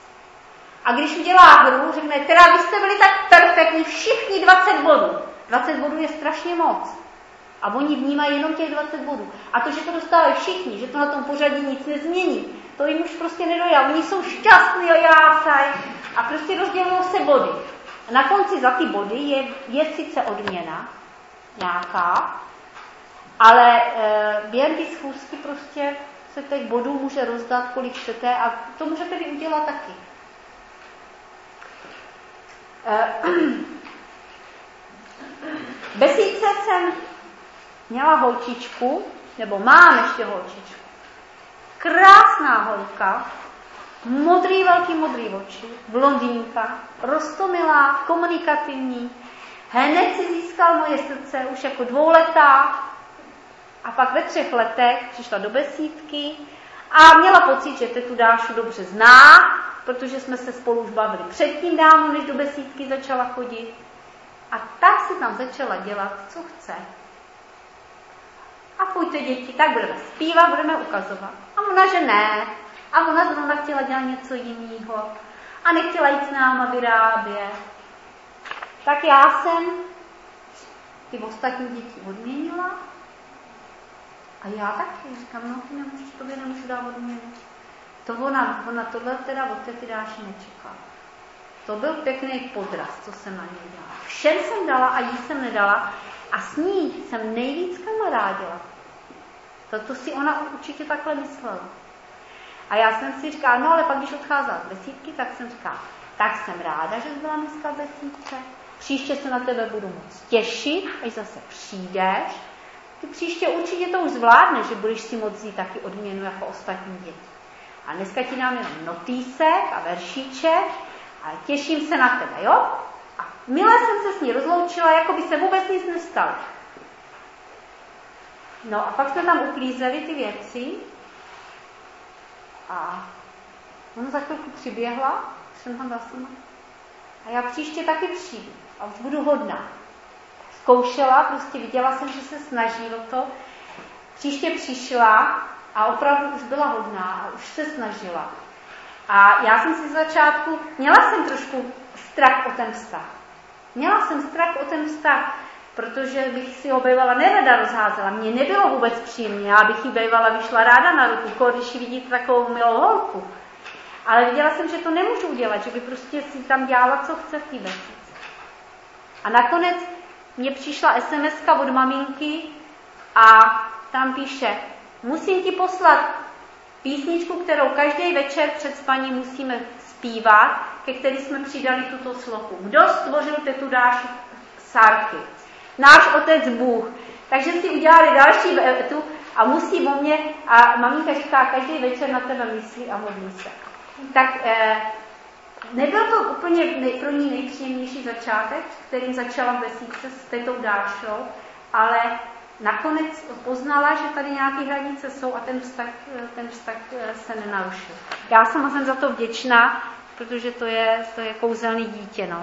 A když udělá hru, řekne, teda vy jste byli tak perfektní, všichni 20 bodů. 20 bodů je strašně moc. A oni vnímají jenom těch 20 bodů. A to, že to dostávají všichni, že to na tom pořadí nic nezmění, to jim už prostě nedojá. Oni jsou šťastní a jásají a prostě rozdělují se body. A na konci za ty body je sice odměna nějaká, ale během ty schůzky prostě se těch bodů může rozdat, kolik chcete a to můžete vy udělat taky. Besídce jsem měla holčičku, nebo mám ještě holčičku. Krásná holka, velký modrý oči, blondýnka, roztomilá, komunikativní. Hned si získal moje srdce už jako 2letá a pak ve 3 letech přišla do besídky a měla pocit, že tetu Dášu dobře zná, protože jsme se spolu už bavili předtím dávno, než do besídky začala chodit. A tak si tam začala dělat, co chce. A pojďte děti, tak budeme zpívat, budeme ukazovat. A ona, že ne. A ona zrovna chtěla dělat něco jiného. A nechtěla jít s náma vyrábět. Tak já jsem ty ostatní děti odměnila. A já taky říkám, no ty nemůžeš, tobě nemůžu dát odměnu. To ona tohle teda od té Dáši nečekala. To byl pěkný podraz, co jsem na něj dala. Všem jsem dala a jí jsem nedala. A s ní jsem nejvíc kamarádila. To si ona určitě takhle myslela. A já jsem si říkala, no ale pak, když odcházela z besídky, tak jsem říkala, tak jsem ráda, že jsi byla dneska v besídce. Příště se na tebe budu moc těšit, až zase přijdeš. Ty příště určitě to už zvládneš, že budeš si moc vzít taky odměnu jako ostatní děti. A dneska ti dám jenom notýsek a veršíček, ale těším se na tebe, jo? A milé jsem se s ní rozloučila, jako by se vůbec nic nestalo. No a pak jsme tam uklízeli ty věci a ona za chvilku přiběhla, jsem tam zase. A já příště taky přijdu a už budu hodná. Zkoušela, prostě viděla jsem, že se snaží o to. Příště přišla a opravdu už byla hodná a už se snažila. A já jsem si z začátku, měla jsem trošku strach o ten vztah. Měla jsem strach o ten vztah, protože bych si ho bývala nerada rozházela. Mně nebylo vůbec příjemně, já bych jí bývala vyšla ráda na ruku, když ji vidíte takovou milou holku. Ale viděla jsem, že to nemůžu udělat, že by prostě si tam dělala, co chce v té vesnici. A nakonec mně přišla SMS-ka od maminky a tam píše, musím ti poslat písničku, kterou každý večer před spaním musíme zpívat, ke který jsme přidali tuto sloku. Kdo stvořil tetu Dášu Sárky? Náš otec Bůh. Takže si udělali další vetu a musí o mě, a maminka říká, každý večer na tebe myslí a modlí se. Tak nebyl to úplně pro ní nejpříjemnější začátek, kterým začala v besídce s tetou Dášou, ale nakonec poznala, že tady nějaké hranice jsou a ten vztah se nenarušil. Já sama jsem za to vděčná, protože to je kouzelný dítě. No.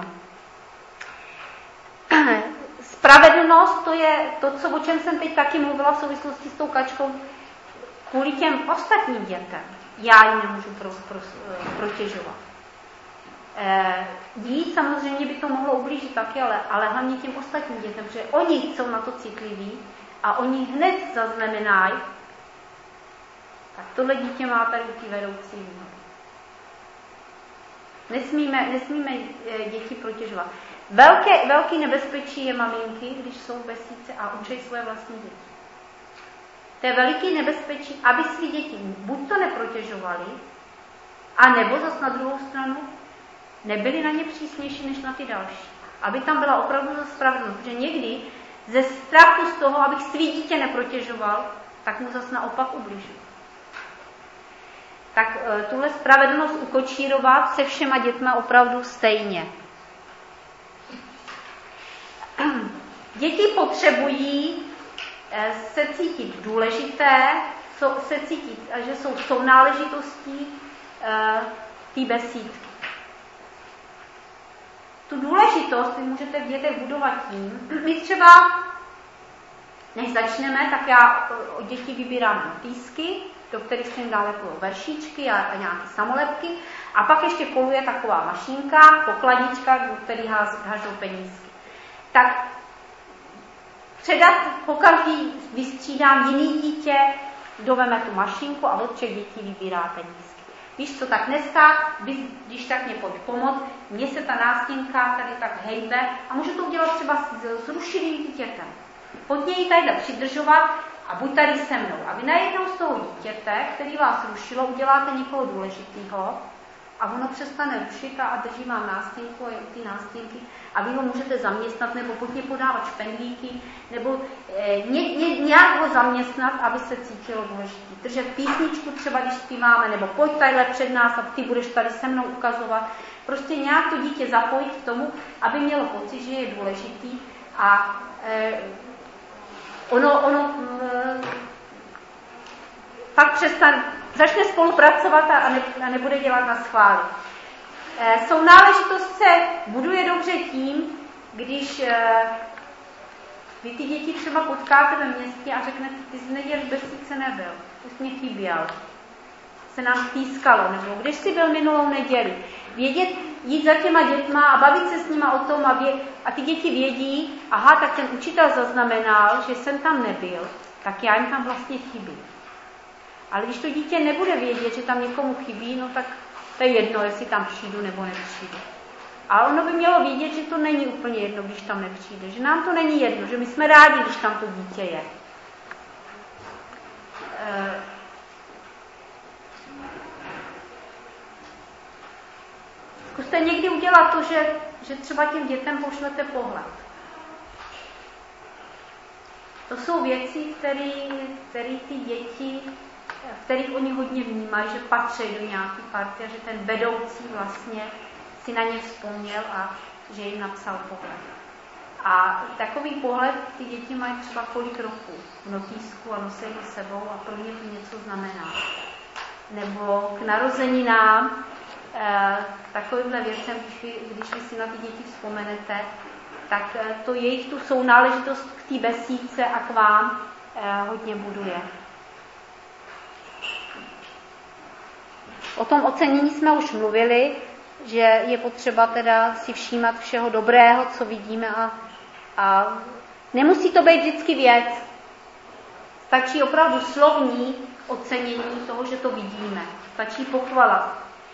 Spravedlnost, to je to, o čem jsem teď taky mluvila v souvislosti s tou kačkou, kvůli těm ostatním dětem. Já ji nemůžu protěžovat. Jí samozřejmě by to mohlo ublížit taky, ale hlavně těm ostatním dětem, protože oni jsou na to citliví a oni hned zaznamenají, tak tohle dítě má tady ty vedoucí výhody. Nesmíme děti protěžovat. Velký nebezpečí je maminky, když jsou v besídce a učí svoje vlastní děti. To je veliký nebezpečí, aby svý děti buď to neprotěžovali, a nebo zase na druhou stranu nebyli na ně přísnější než na ty další. Aby tam byla opravdu spravedlnost. Protože někdy ze strachu z toho, abych svý dítě neprotěžoval, tak mu zase naopak ubližuji. Tak tuhle spravedlnost ukočírovat se všema dětma opravdu stejně. Děti potřebují se cítit důležité, se cítit, že jsou sounáležitostí té besídky. Tu důležitost vy můžete v dětech budovat tím, my třeba, než začneme, tak já od dětí vybírám notýsky, do kterých se jim dále veršíčky a nějaké samolepky, a pak ještě koluje taková mašinka, pokladnička, do které hážou penízky. Tak předat, pokaždý vystřídám jiný dítě, kdo veme tu mašinku a od 3 dětí vybírá penízky. Víš co, tak dneska, když tak mě pojď pomoct, mně se ta nástěnka tady tak hejbe a můžu to udělat třeba s rušilým dítětem. Pojďme ji tady přidržovat a buď tady se mnou. A vy najednou z toho dítěte, který vás rušilo, uděláte někoho důležitýho A ono přestane rušit a drží vám nástěnku a je u ty nástěnky a vy ho můžete zaměstnat nebo pojďme podávat špendlíky nebo nějak ho zaměstnat, aby se cítilo důležitý. Držet písničku třeba, když zpíváme, nebo pojď tadyhle před nás a ty budeš tady se mnou ukazovat. Prostě nějak to dítě zapojit k tomu, aby mělo pocit, že je důležitý a ono pak začne spolupracovat a nebude dělat na schvály. Sounáležitost se buduje dobře tím, když vy ty děti třeba potkáte ve městě a řeknete, ty jsi neděl v besídce nebyl, ty jsi mě chyběl, se nám pískalo, nebo když jsi byl minulou neděli. Vědět, jít za těma dětma a bavit se s nima o tom a ty děti vědí, aha, tak ten učitel zaznamenal, že jsem tam nebyl, tak já jim tam vlastně chybím. Ale když to dítě nebude vědět, že tam někomu chybí, no tak to je jedno, jestli tam přijdu nebo nepřijdu. Ale ono by mělo vědět, že to není úplně jedno, když tam nepřijde. Že nám to není jedno, že my jsme rádi, když tam to dítě je. Zkuste někdy udělat to, že třeba těm dětem pošlete pohled. To jsou věci, které ty děti, v kterých oni hodně vnímají, že patří do nějaké party a že ten vedoucí vlastně si na ně vzpomněl a že jim napsal pohled. A takový pohled ty děti mají třeba kolik roků v notýsku a nosí ho sebou a pro ně to něco znamená. Nebo k narozeninám takovýmhle věcem, když vy si na ty děti vzpomenete, tak to jejich tu sounáležitost k té besídce a k vám hodně buduje. O tom ocenění jsme už mluvili, že je potřeba teda si všímat všeho dobrého, co vidíme a nemusí to být vždycky věc. Stačí opravdu slovní ocenění toho, že to vidíme. Stačí pochvala.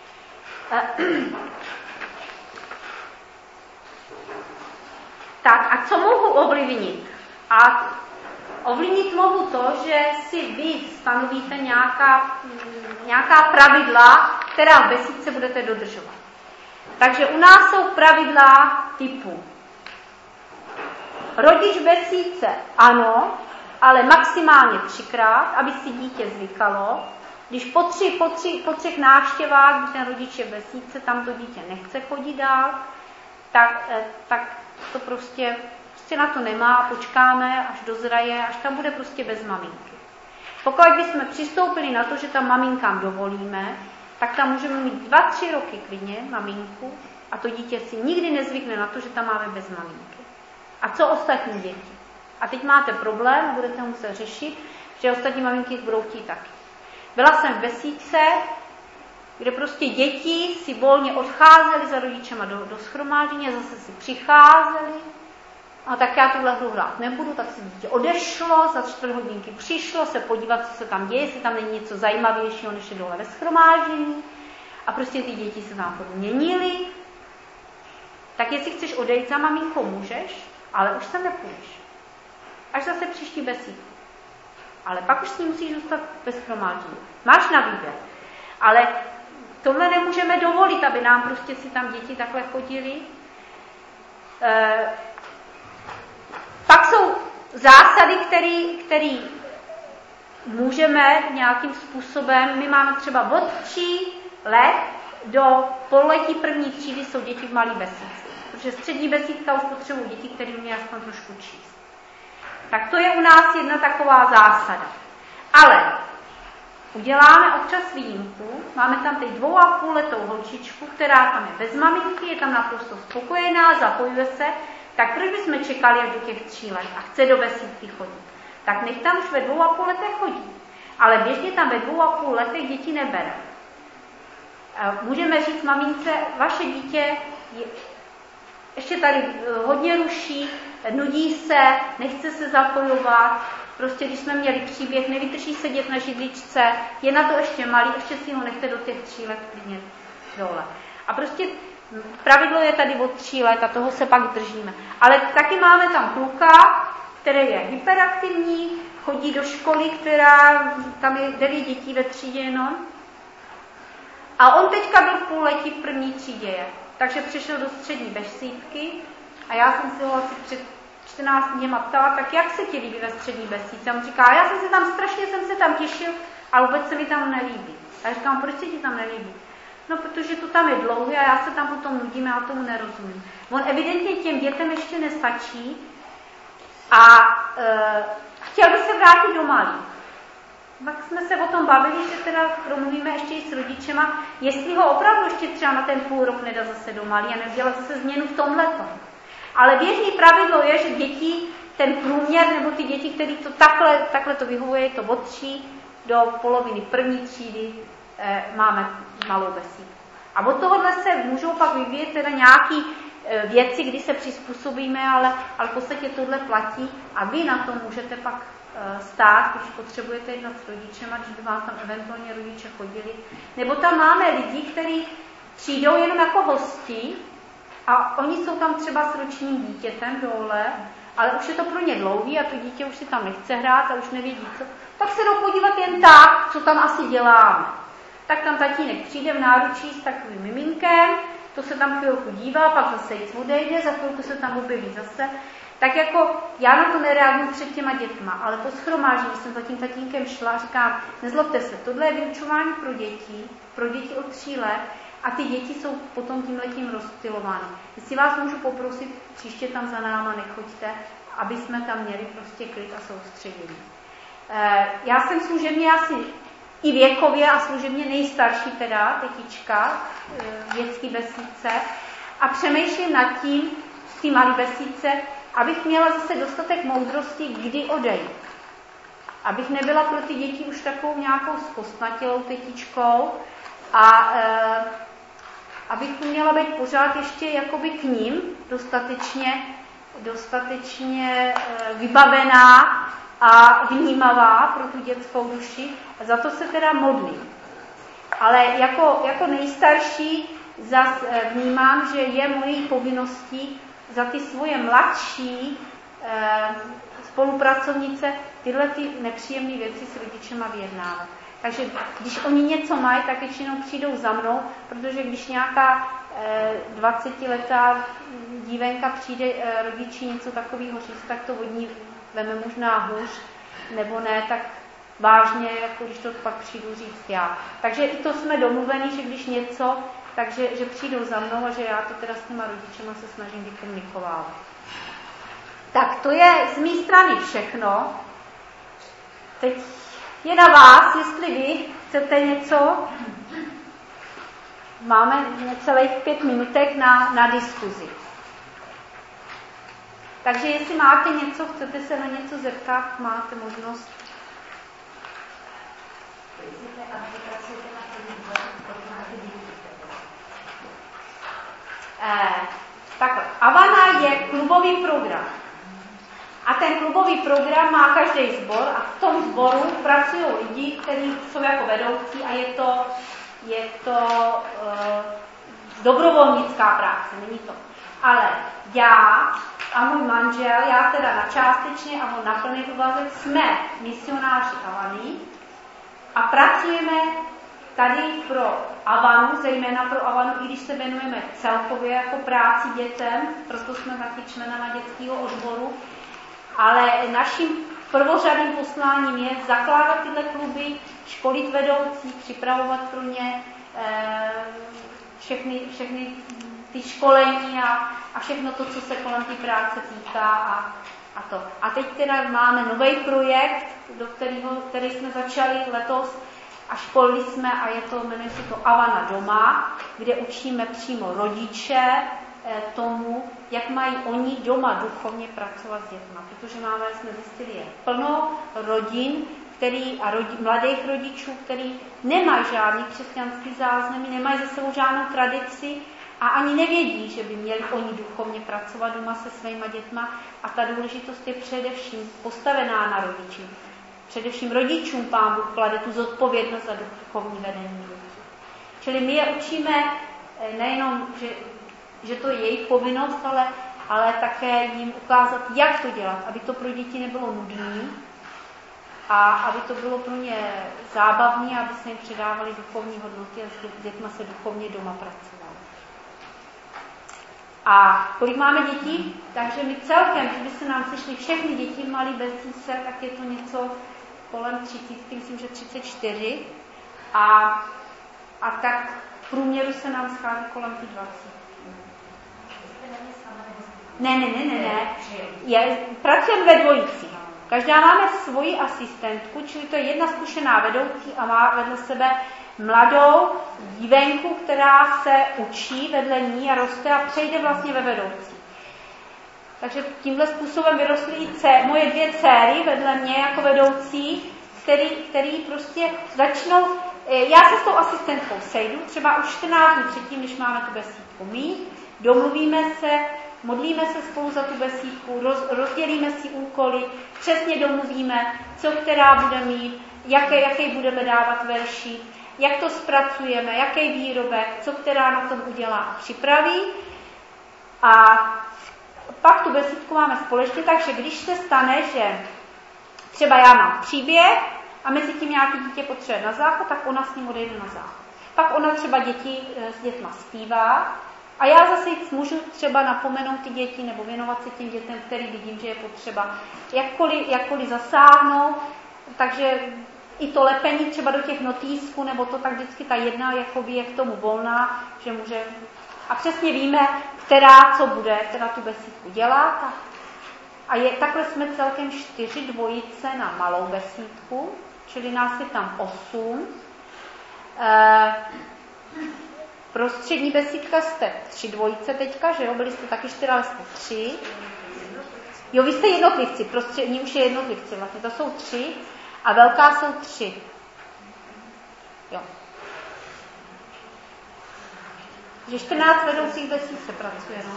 Tak a co mohu ovlivnit? A ovlivnit mohu to, že si vy stanovíte nějaká pravidla, která v besídce budete dodržovat. Takže u nás jsou pravidla typu rodič v besídce ano, ale maximálně 3krát, aby si dítě zvykalo. Když po třech návštěvách, když ten rodič je v besídce, tam to dítě nechce chodit dál, tak to prostě na to nemá, počkáme, až dozraje, až tam bude prostě bez maminky. Pokud bychom přistoupili na to, že tam maminkám dovolíme, tak tam můžeme mít 2-3 roky klidně maminku a to dítě si nikdy nezvykne na to, že tam máme bez maminky. A co ostatní děti? A teď máte problém a budete muset řešit, že ostatní maminky budou chtít taky. Byla jsem v besídce, kde prostě děti si volně odcházely za rodičema do shromáždění a zase si přicházely. A tak já tuhle hru hrát nebudu, tak se dítě odešlo, za 4 hodinky přišlo se podívat, co se tam děje, jestli tam není něco zajímavějšího, než je dole ve shromáždění. A prostě ty děti se tam podměnily. Tak jestli chceš odejít za maminkou, můžeš, ale už se nepůjdeš. Až zase příští besídku. Ale pak už s ní musíš zůstat ve shromáždění. Máš na výběr. Ale tohle nemůžeme dovolit, aby nám prostě si tam děti takhle chodily. Pak jsou zásady, které můžeme nějakým způsobem, my máme třeba od 3 let do pololetí 1. třídy jsou děti v malé besídce. Protože střední besídka už potřebují děti, které umějí aspoň trošku číst. Tak to je u nás jedna taková zásada. Ale uděláme občas výjimku, máme tam teď 2,5letou holčičku, která tam je bez maminky, je tam naprosto spokojená, zapojuje se, tak proč bychom čekali až do těch 3 let a chce do besídky chodit? Tak nech tam už ve 2,5 letech chodí. Ale běžně tam ve 2,5 letech děti nebere. Můžeme říct mamince, vaše dítě ještě tady hodně ruší, nudí se, nechce se zapojovat, prostě když jsme měli příběh, nevydrží sedět na židličce, je na to ještě malý, ještě si ho nechte do těch 3 let klidně dole. A prostě pravidlo je tady od 3 let a toho se pak držíme. Ale taky máme tam kluka, který je hyperaktivní, chodí do školy, která tam je 9 dětí ve třídě jenom. A on teďka byl v půlletí v první třídě, takže přišel do střední besídky a já jsem si ho asi před 14 dněma ptala, tak jak se ti líbí ve střední besídce? A on říká, já jsem se tam těšil, ale vůbec se mi tam nelíbí. A já říkám, proč se ti tam nelíbí? No, protože to tam je dlouhé a já se tam potom nudím, já tomu nerozumím. On evidentně těm dětem ještě nestačí a chtěl by se vrátit do Mali. Tak jsme se o tom bavili, že teda promluvíme ještě i s rodičema, jestli ho opravdu ještě třeba na ten půl rok nedá zase do Mali a nedělat zase změnu v tomhletom. Ale běžný pravidlo je, že děti, ten průměr, nebo ty děti, které to takhle to vyhovuje, to od 3 do poloviny první třídy máme malou besídku. A od tohohle se můžou pak vyvíjet teda nějaký věci, kdy se přizpůsobíme, ale v podstatě tohle platí a vy na to můžete pak stát, když potřebujete jednat s rodičema, když by vám tam eventuálně rodiče chodili. Nebo tam máme lidi, kteří přijdou jenom jako hosti a oni jsou tam třeba s ročním dítětem dole, ale už je to pro ně dlouhý a to dítě už si tam nechce hrát a už nevědí co. Tak se jdou podívat jen tak, co tam asi děláme. Tak tam tatínek přijde v náručí s takovým miminkem, to se tam chvilku dívá, pak zase jít odejde, za chvilku se tam objeví zase. Tak jako já na to nereaguju před těma dětma, ale po shromáždění jsem za tím tatínkem šla a říkám, nezlobte se, tohle je vyučování pro děti od 3 let a ty děti jsou potom tímhletím rozptylovány. Jestli vás můžu poprosit, příště tam za náma nechoďte, aby jsme tam měli prostě klid a soustředění. Já jsem služebně asi i věkově a služebně nejstarší teda tetička v dětské besídce a přemýšlím nad tím v té malé besídce, abych měla zase dostatek moudrosti, kdy odejít. Abych nebyla pro ty děti už takovou nějakou zkostnatělou tetičkou a abych měla být pořád ještě jakoby k ním dostatečně vybavená a vnímavá pro tu dětskou duši. A za to se teda modlím. Ale jako nejstarší zas vnímám, že je mojí povinností za ty svoje mladší spolupracovnice tyhle ty nepříjemné věci s rodičema vyjednávat. Takže když oni něco mají, tak většinou přijdou za mnou, protože když nějaká 20letá dívenka přijde rodiči něco takového říct, tak to od ní veme možná hůř, nebo ne, tak vážně, jako když to pak přijdu říct já. Takže i to jsme domluveni, že když něco, takže že přijdou za mnou a že já to teda s těma rodičema se snažím vykomunikovávat. Tak to je z mé strany všechno. Teď je na vás, jestli vy chcete něco. Máme necelých 5 minutek na diskuzi. Takže jestli máte něco, chcete se na něco zeptat, máte možnost. Takhle. Avana je klubový program. A ten klubový program má každý sbor a v tom sboru pracují lidi, kteří jsou jako vedoucí a je to dobrovolnická práce, není to. Ale já a můj manžel, já teda na částečně a on na plný úvazek, jsme misionáři Avany a pracujeme tady pro Avanu, zejména pro Avanu, i když se věnujeme celkově jako práci dětem, proto jsme taky členama dětského odboru, ale naším prvořadým posláním je zakládat tyhle kluby, školit vedoucí, připravovat pro ně všechny ty školení a všechno to, co se kolem té práce týká a to. A teď teda máme nový projekt, který jsme začali letos a školili jsme a jmenuje se to Avana doma, kde učíme přímo rodiče tomu, jak mají oni doma duchovně pracovat s dětmi. Protože jsme zjistili, je plno rodin, mladých rodičů, který nemají žádný křesťanský záznamy, nemají za sebou žádnou tradici a ani nevědí, že by měli oni duchovně pracovat doma se svýma dětma. A ta důležitost je především postavená na rodičích. Především rodičům Pán Bůh klade tu zodpovědnost za duchovní vedení. Čili my je učíme nejenom, že to je jejich povinnost, ale také jim ukázat, jak to dělat, aby to pro děti nebylo nudné a aby to bylo pro ně zábavné, aby se jim předávaly duchovní hodnoty a s dětma se duchovně doma pracovalo. A kolik máme dětí? Takže my celkem, kdyby se nám sešly všechny děti v malé vesnice, tak je to něco kolem 30, myslím, že 34. A tak v průměru se nám schází kolem 20. Ne. Pracujeme ve dvojici. Každá máme svoji asistentku, čili to je jedna zkušená vedoucí a má vedle sebe mladou dívenku, která se učí vedle ní a roste a přejde vlastně ve vedoucí. Takže tímhle způsobem vyrostly i moje 2 dcery vedle mě jako vedoucí, který prostě začnou. Já se s tou asistentkou sejdu, třeba už 14 dní předtím, když máme tu besídku mít, domluvíme se, modlíme se spolu za tu besídku, rozdělíme si úkoly, přesně domluvíme, co která bude mít, jaký budeme dávat verši, jak to zpracujeme, jaký výrobek, co která na tom udělá a připraví. A pak tu besídku máme společně, takže když se stane, že třeba já mám příběh a mezi tím nějaké dítě potřebuje na záchod, tak ona s ním odejde na záchod. Pak ona třeba s dětma zpívá a já zase můžu třeba napomenout ty děti nebo věnovat se těm dětem, který vidím, že je potřeba jakkoliv zasáhnout. Takže i to lepení třeba do těch notýsků, nebo to tak vždycky ta jedna jakoby je k tomu volná, že může. A přesně víme, která co bude, teda tu besídku dělat. A takhle jsme celkem 4 dvojice na malou besídku, čili nás je tam 8. Prostřední besídka jste 3 dvojice teďka, že jo? Byli jste taky 4, ale jste 3. Jo, vy jste jednotlivci, prostřední už je jednotlivci, vlastně to jsou 3 a velká jsou 3. Jo. Že 14 vedoucích besíd se pracuje, no.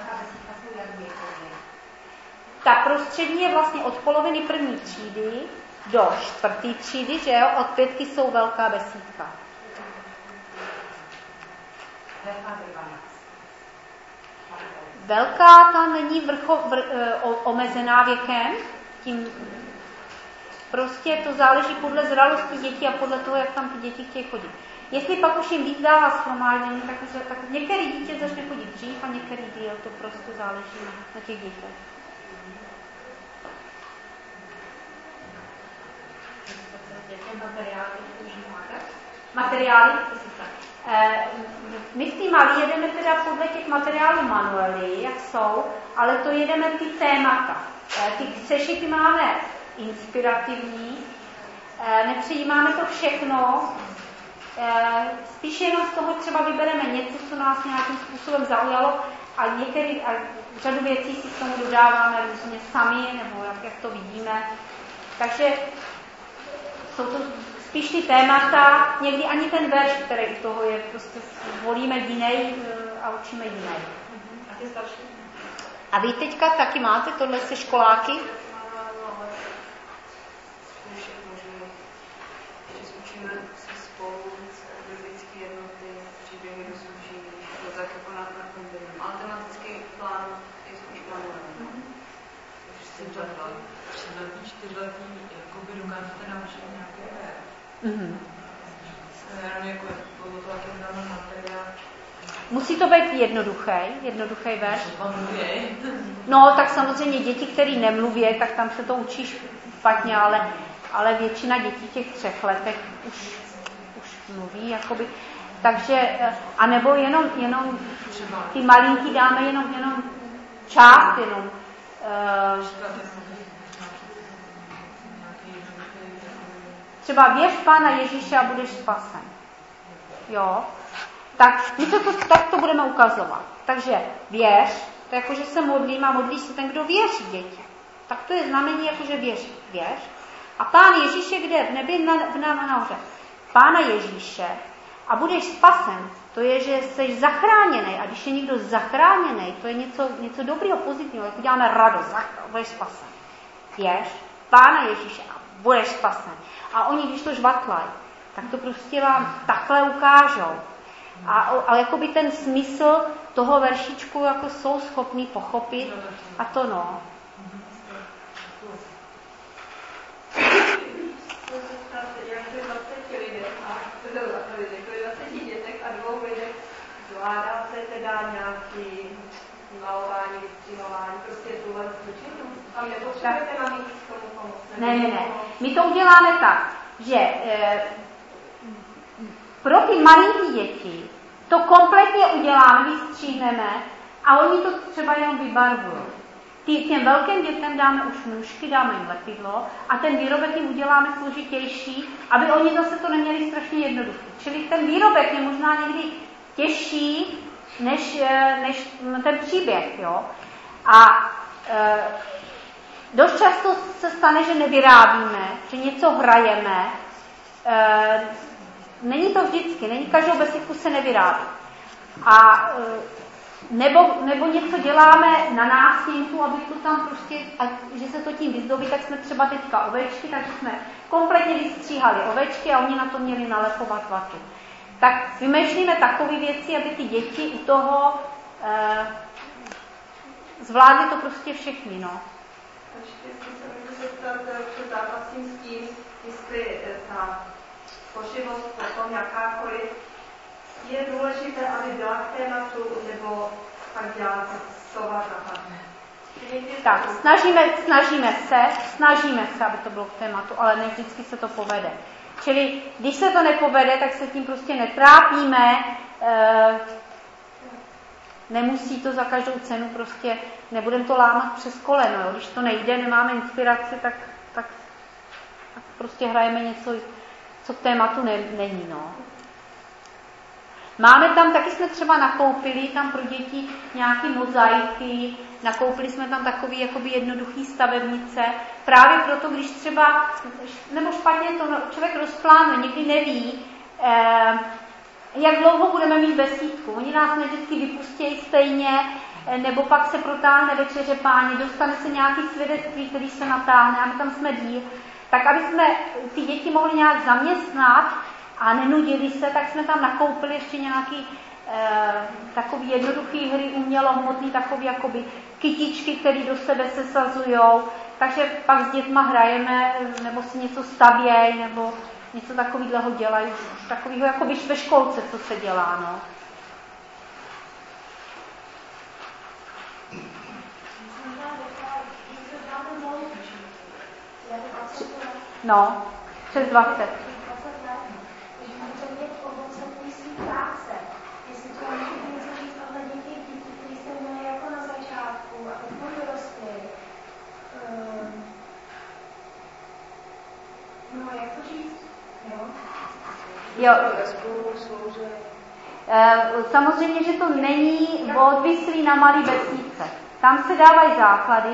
Ta prostřední je vlastně od poloviny 1. třídy do 4. třídy, že jo? Od 5 jsou velká besídka. Velká ta není omezená věkem, tím prostě to záleží podle zralosti dětí a podle toho, jak tam ty děti chtějí chodit. Jestli pak už jim víc dává shromáždění, tak některý dítě začne chodit dřív a některý díl, to prostě záleží na těch dětech. Materiály? My v té malý jedeme teda podle těch materiálů manuely, jak jsou, ale to jedeme ty témata. Ty sešity máme inspirativní, nepřijímáme to všechno, spíš jenom z toho třeba vybereme něco, co nás nějakým způsobem zaujalo a řadu věcí si k tomu dodáváme různě sami, nebo jak to vidíme. Takže jsou to spíš ty témata, někdy ani ten verš, který u toho je, prostě volíme jiný a učíme jiný. A ty starší? A vy teďka taky máte tohle se školáky? Učíme se spolu biblické jednoty, příběhy do služí, to tak jako na kombinu. Ale tematický plán je spíš plánovaný. Třiletý, 4letý, jakoby dokážete naučit nějaké věci. Jenom jako bylo to taky dáme materiál. Musí to být jednoduchý verš. No, tak samozřejmě děti, které nemluví, tak tam se to učíš špatně, ale většina dětí v těch 3 letech už mluví, jakoby. Takže, anebo jenom ty malinký dáme jenom část, jenom. Třeba věř Pána Ježíše a budeš spasen. Jo? Tak to budeme ukazovat. Takže věř, to je jako, že se modlím a modlí se ten, kdo věří děti. Tak to je znamení, jako, že věř. A Pán Ježíš je kde? V nebi nahoře. Pána Ježíše a budeš spasen. To je, že jsi zachráněný. A když je někdo zachráněný, to je něco dobrého, pozitivního. Jako děláme radost. Budeš spasen. Věř Pána Ježíše a budeš spasen. A oni, když to žvatlají, tak to prostě vám takhle ukážou. A jakoby ten smysl toho veršičku jako jsou schopní pochopit. A to no. lidech a 20 dětech a 2 lidech zvládá se teda nějaký malování, vystřihování, prostě tuhle činnost. Tam nepotřebujete na mít k tomu pomoc. Ne. My to uděláme tak, že pro ty malinké děti to kompletně uděláme, vystříhneme a oni to třeba jenom vybarvují. Těm velkým dětem dáme už nůžky, dáme jim lepidlo a ten výrobek jim uděláme složitější, aby oni zase to neměli strašně jednoduchý. Čili ten výrobek je možná někdy těžší než ten příběh. Jo? A dost často se stane, že nevyrábíme, že něco hrajeme. Není to vždycky, není každou besídku se nevyrábí. A nebo něco děláme na nástěnku, aby to tam prostě, že se to tím vyzdobí, tak jsme třeba teďka ovečky, takže jsme kompletně vystříhali ovečky a oni na to měli nalepovat vatu. Tak vymýšlíme takové věci, aby ty děti u toho zvládly to prostě všechny, no. Ještě jsem se zeptat, že zápasím s tím, jestli ta tvořivost potom jakákoliv je důležité, aby byla k tématu, nebo tak dělat slova napadne. Tak, snažíme se, aby to bylo k tématu, ale ne vždycky se to povede. Čili když se to nepovede, tak se tím prostě netrápíme, nemusí to za každou cenu prostě, nebudeme to lámat přes koleno. Jo. Když to nejde, nemáme inspiraci, tak prostě hrajeme něco, co k tématu není. No. Máme tam, taky jsme třeba nakoupili tam pro děti nějaké mozaiky, nakoupili jsme tam takový jakoby jednoduchý stavebnice, právě proto, když třeba, nebo špatně to člověk rozplánuje, někdy neví, jak dlouho budeme mít besídku. Oni nás vždycky vypustí stejně, nebo pak se protáhne večeře Páně, dostane se nějaký svědectví, který se natáhne a my tam jsme díl. Tak aby jsme ty děti mohli nějak zaměstnat a nenudili se, tak jsme tam nakoupili ještě nějaký takový jednoduchý hry umělohmotný, takový jakoby kytičky, které do sebe sesazujou. Takže pak s dětma hrajeme, nebo si něco stavějí, nebo něco takového dělají. Takového jakoby ve školce, co se dělá, no. No, přes 20. Jo. Samozřejmě, že to není odvislý na malý vesnice. Tam se dávají základy.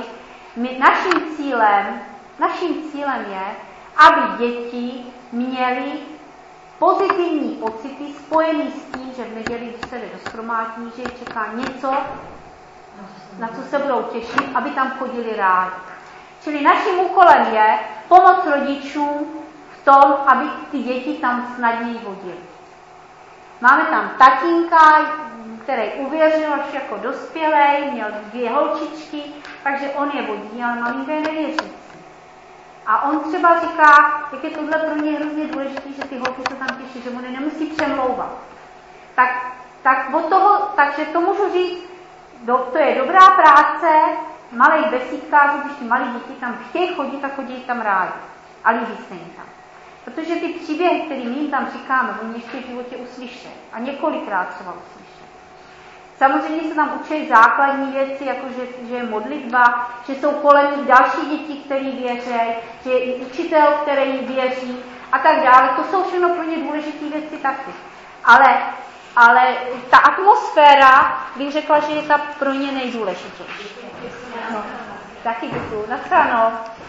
Naším cílem je, aby děti měly pozitivní pocity spojený s tím, že v neděli, když se jde do shromáždění, že je čeká něco, na co se budou těšit, aby tam chodili rádi. Čili naším úkolem je pomoct rodičům v tom, aby ty děti tam snadněji vodily. Máme tam tatínka, který uvěřil až jako dospělej, měl 2 holčičky, takže on je vodí, ale maminka je nevěří. A on třeba říká, jak je tohle pro ně hrozně důležité, že ty holky se tam těší, že mu nemusí přemlouvat. Takže to můžu říct, to je dobrá práce malých besídkářů, když ty malí děti tam chtějí chodit a chodí tam rádi. A líbí se jim tam. Protože ty příběhy, které my jim tam říkáme, oni ještě v životě uslyší. A několikrát třeba uslyší. Samozřejmě se tam učí základní věci, jako že je modlitba, že jsou kolem nich další děti, které věří, že je učitel, který věří a tak dále. To jsou všechno pro ně důležité věci taky. Ale ta atmosféra, bych řekla, že je ta pro ně nejdůležitější. No, taky děkuju. Naschledanou.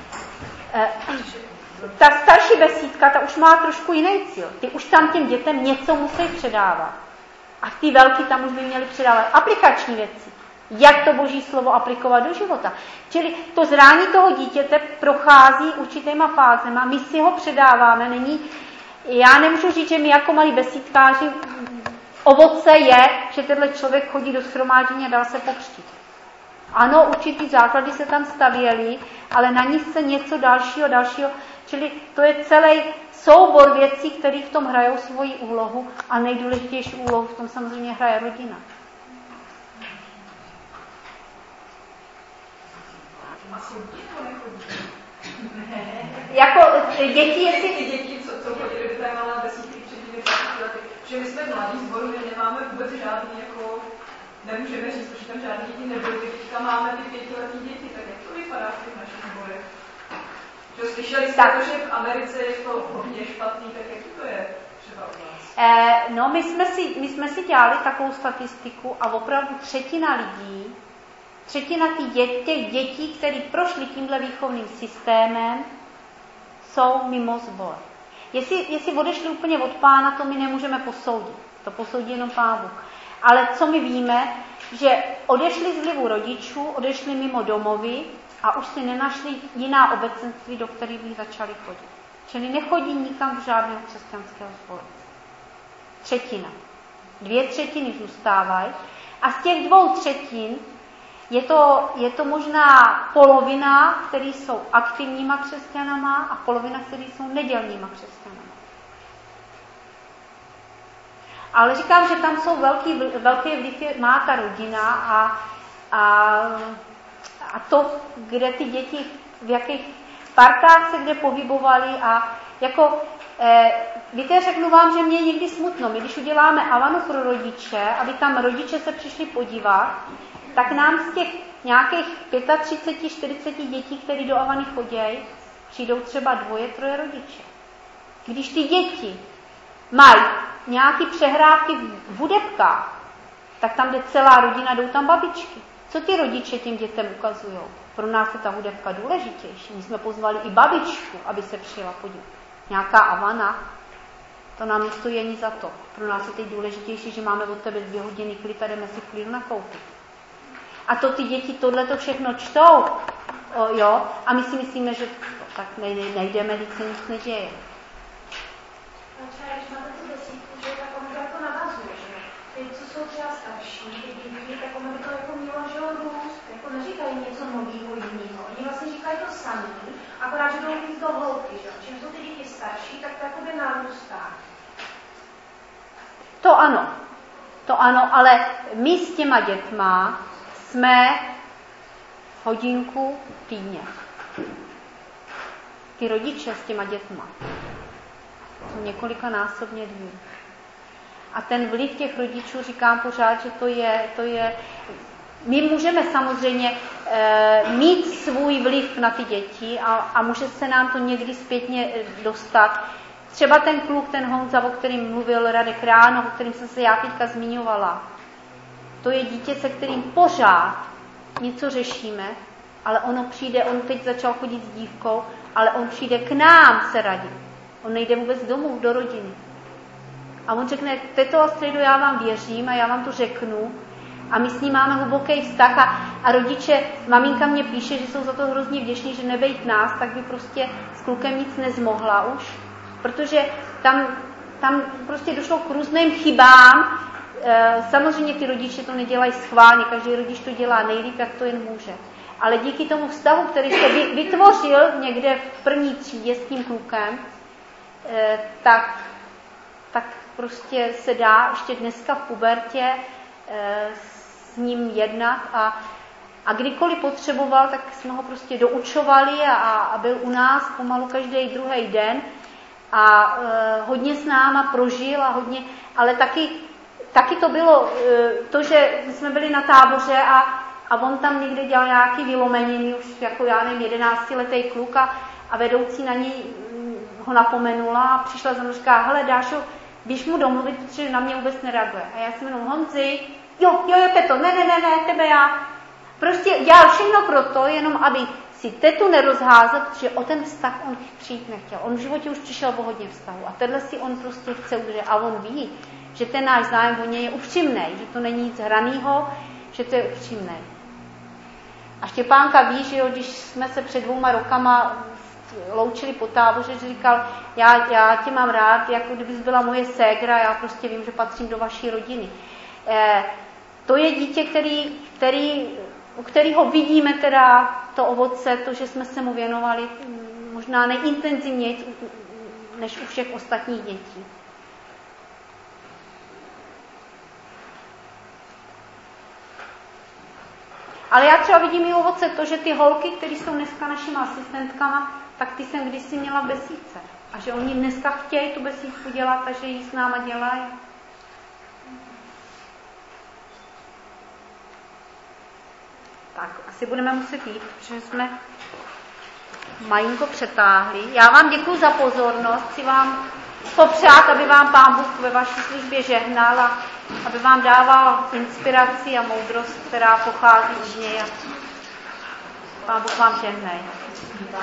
Ta starší besídka, ta už má trošku jiný cíl. Ty už tam těm dětem něco musí předávat. A ty velký tam už by měly předávat aplikační věci. Jak to Boží slovo aplikovat do života. Čili to zrání toho dítěte prochází určitýma fázema. My si ho předáváme. Já nemůžu říct, že my jako malí besídkáři ovoce je, že tenhle člověk chodí do shromáždění a dá se pokřtít. Ano, určitý základy se tam stavěly, ale na nich se něco dalšího. Čili to je celý soubor věcí, které v tom hrajou svoji úlohu a nejdůležitější úlohu v tom samozřejmě hraje rodina. Jako děti, jestli... Ty děti, co chodili do té malé vesničky před těmi 20 lety, že my jsme mladí sboru, my nemáme vůbec žádný, jako, nemůžeme říct, protože tam žádný děti nebyly, teďka máme ty 5letý děti, tak jak to vypadá v těch našich sborech? Že slyšeli jste to, že v Americe je to hodně špatný, tak jak to je třeba u nás? No, my jsme si dělali takovou statistiku a opravdu třetina těch dětí, které prošly tímhle výchovným systémem, jsou mimo sbor. Jestli odešli úplně od Pána, to my nemůžeme posoudit. To posoudí jenom Pán Bůh. Ale co my víme, že odešli z vlivu rodičů, odešli mimo domovy a už si nenašli jiná obecenství, do kterých by začali chodit. Čili nechodí nikam do žádného křesťanského sboru. Třetina. 2/3 zůstávají a z těch 2/3 je to možná polovina, který jsou aktivníma křesťanama a polovina, který jsou nedělníma křesťanama. Ale říkám, že tam jsou velký vliv má ta rodina a to, kde ty děti, v jakých parkách se kde pohybovali a jako, víte, řeknu vám, že mě je někdy smutno. My, když uděláme Avanu pro rodiče, aby tam rodiče se přišli podívat, tak nám z těch nějakých 35-40 dětí, které do Avany chodějí, přijdou třeba 2-3 rodiče. Když ty děti mají nějaké přehrávky v hudebkách, tak tam jde celá rodina, jdou tam babičky. Co ty rodiče těm dětem ukazují? Pro nás je ta hudebka důležitější. My jsme pozvali i babičku, aby se přijela podívat. Nějaká Avana, to nám nestojí ani za to. Pro nás je teď důležitější, že máme od tebe 2 hodiny klid a jdeme si v klidu nakoupit. A to ty děti tohleto všechno čtou, jo, a my si myslíme, že tak nejdeme, když se nic neděje. Třeba, když máte tu desítku, že tak ono to jako navazuje, že ty, co jsou třeba starší, ty děti, tak ono by to jako mělo, že růst, jako neříkají něco nového, jiného. Oni vlastně říkají to samý, akorát, že jdou víc do hloubky, že čím jsou ty děti starší, tak to jakoby narůstá. To ano, ale my s těma dětma jsme hodinku týdně. Ty rodiče s těma dětma jsou několikanásobně dní. A ten vliv těch rodičů, říkám pořád, že to je my můžeme samozřejmě mít svůj vliv na ty děti a může se nám to někdy zpětně dostat. Třeba ten kluk, ten Honza, o kterým mluvil Radek ráno, o kterým jsem se já teďka zmiňovala, to je dítě, se kterým pořád něco řešíme, ale on teď začal chodit s dívkou, ale on přijde k nám se radit. On nejde vůbec domů, do rodiny. A on řekne, Teto a Středo, já vám věřím a já vám to řeknu. A my s ním máme hluboký vztah a rodiče, maminka mě píše, že jsou za to hrozně vděční, že nebejt nás, tak by prostě s klukem nic nezmohla už. Protože tam prostě došlo k různým chybám. Samozřejmě ty rodiče to nedělají schválně, každý rodič to dělá nejlíp, jak to jen může. Ale díky tomu vztahu, který se vytvořil někde v první třídě s tím klukem, tak prostě se dá ještě dneska v pubertě s ním jednat a kdykoliv potřeboval, tak jsme ho prostě doučovali a byl u nás pomalu každý druhý den a hodně s náma prožil a hodně, ale taky to bylo to, že jsme byli na táboře a on tam někde dělal nějaký vylomeniny, už jako já nevím, 11letý kluk a vedoucí na něj ho napomenula a přišla za mnou a říká, hele Dášo, běž mu domluvit, protože na mě vůbec nereaguje. A já jsem jenom Honzi, jo, Peto, ne, tebe já. Prostě dělal všechno proto, jenom aby si tetu nerozházel, protože o ten vztah on přijít nechtěl. On v životě už přišel o hodně vztahu a tenhle si on prostě chce udržet a on ví, že ten náš zájem o něj je upřímnej, že to není nic hranýho, že to je upřímnej. A Štěpánka ví, že jo, když jsme se před 2 rokama loučili po táboře, že říkal, já tě mám rád, jako kdybys byla moje ségra, já prostě vím, že patřím do vaší rodiny. To je dítě, který u kterého vidíme teda to ovoce, to, že jsme se mu věnovali možná nejintenzivněji než u všech ostatních dětí. Ale já třeba vidím i ovoce to, že ty holky, které jsou dneska našimi asistentkama, tak ty jsem kdysi měla v besídce. A že oni dneska chtějí tu besídku dělat, takže ji s náma dělají. Tak, asi budeme muset jít, protože jsme malinko přetáhli. Já vám děkuji za pozornost. Chci vám popřát, aby vám Pán Bůh ve vaší službě žehnal a aby vám dával inspiraci a moudrost, která pochází z něj. Pán Bůh vám žehnej.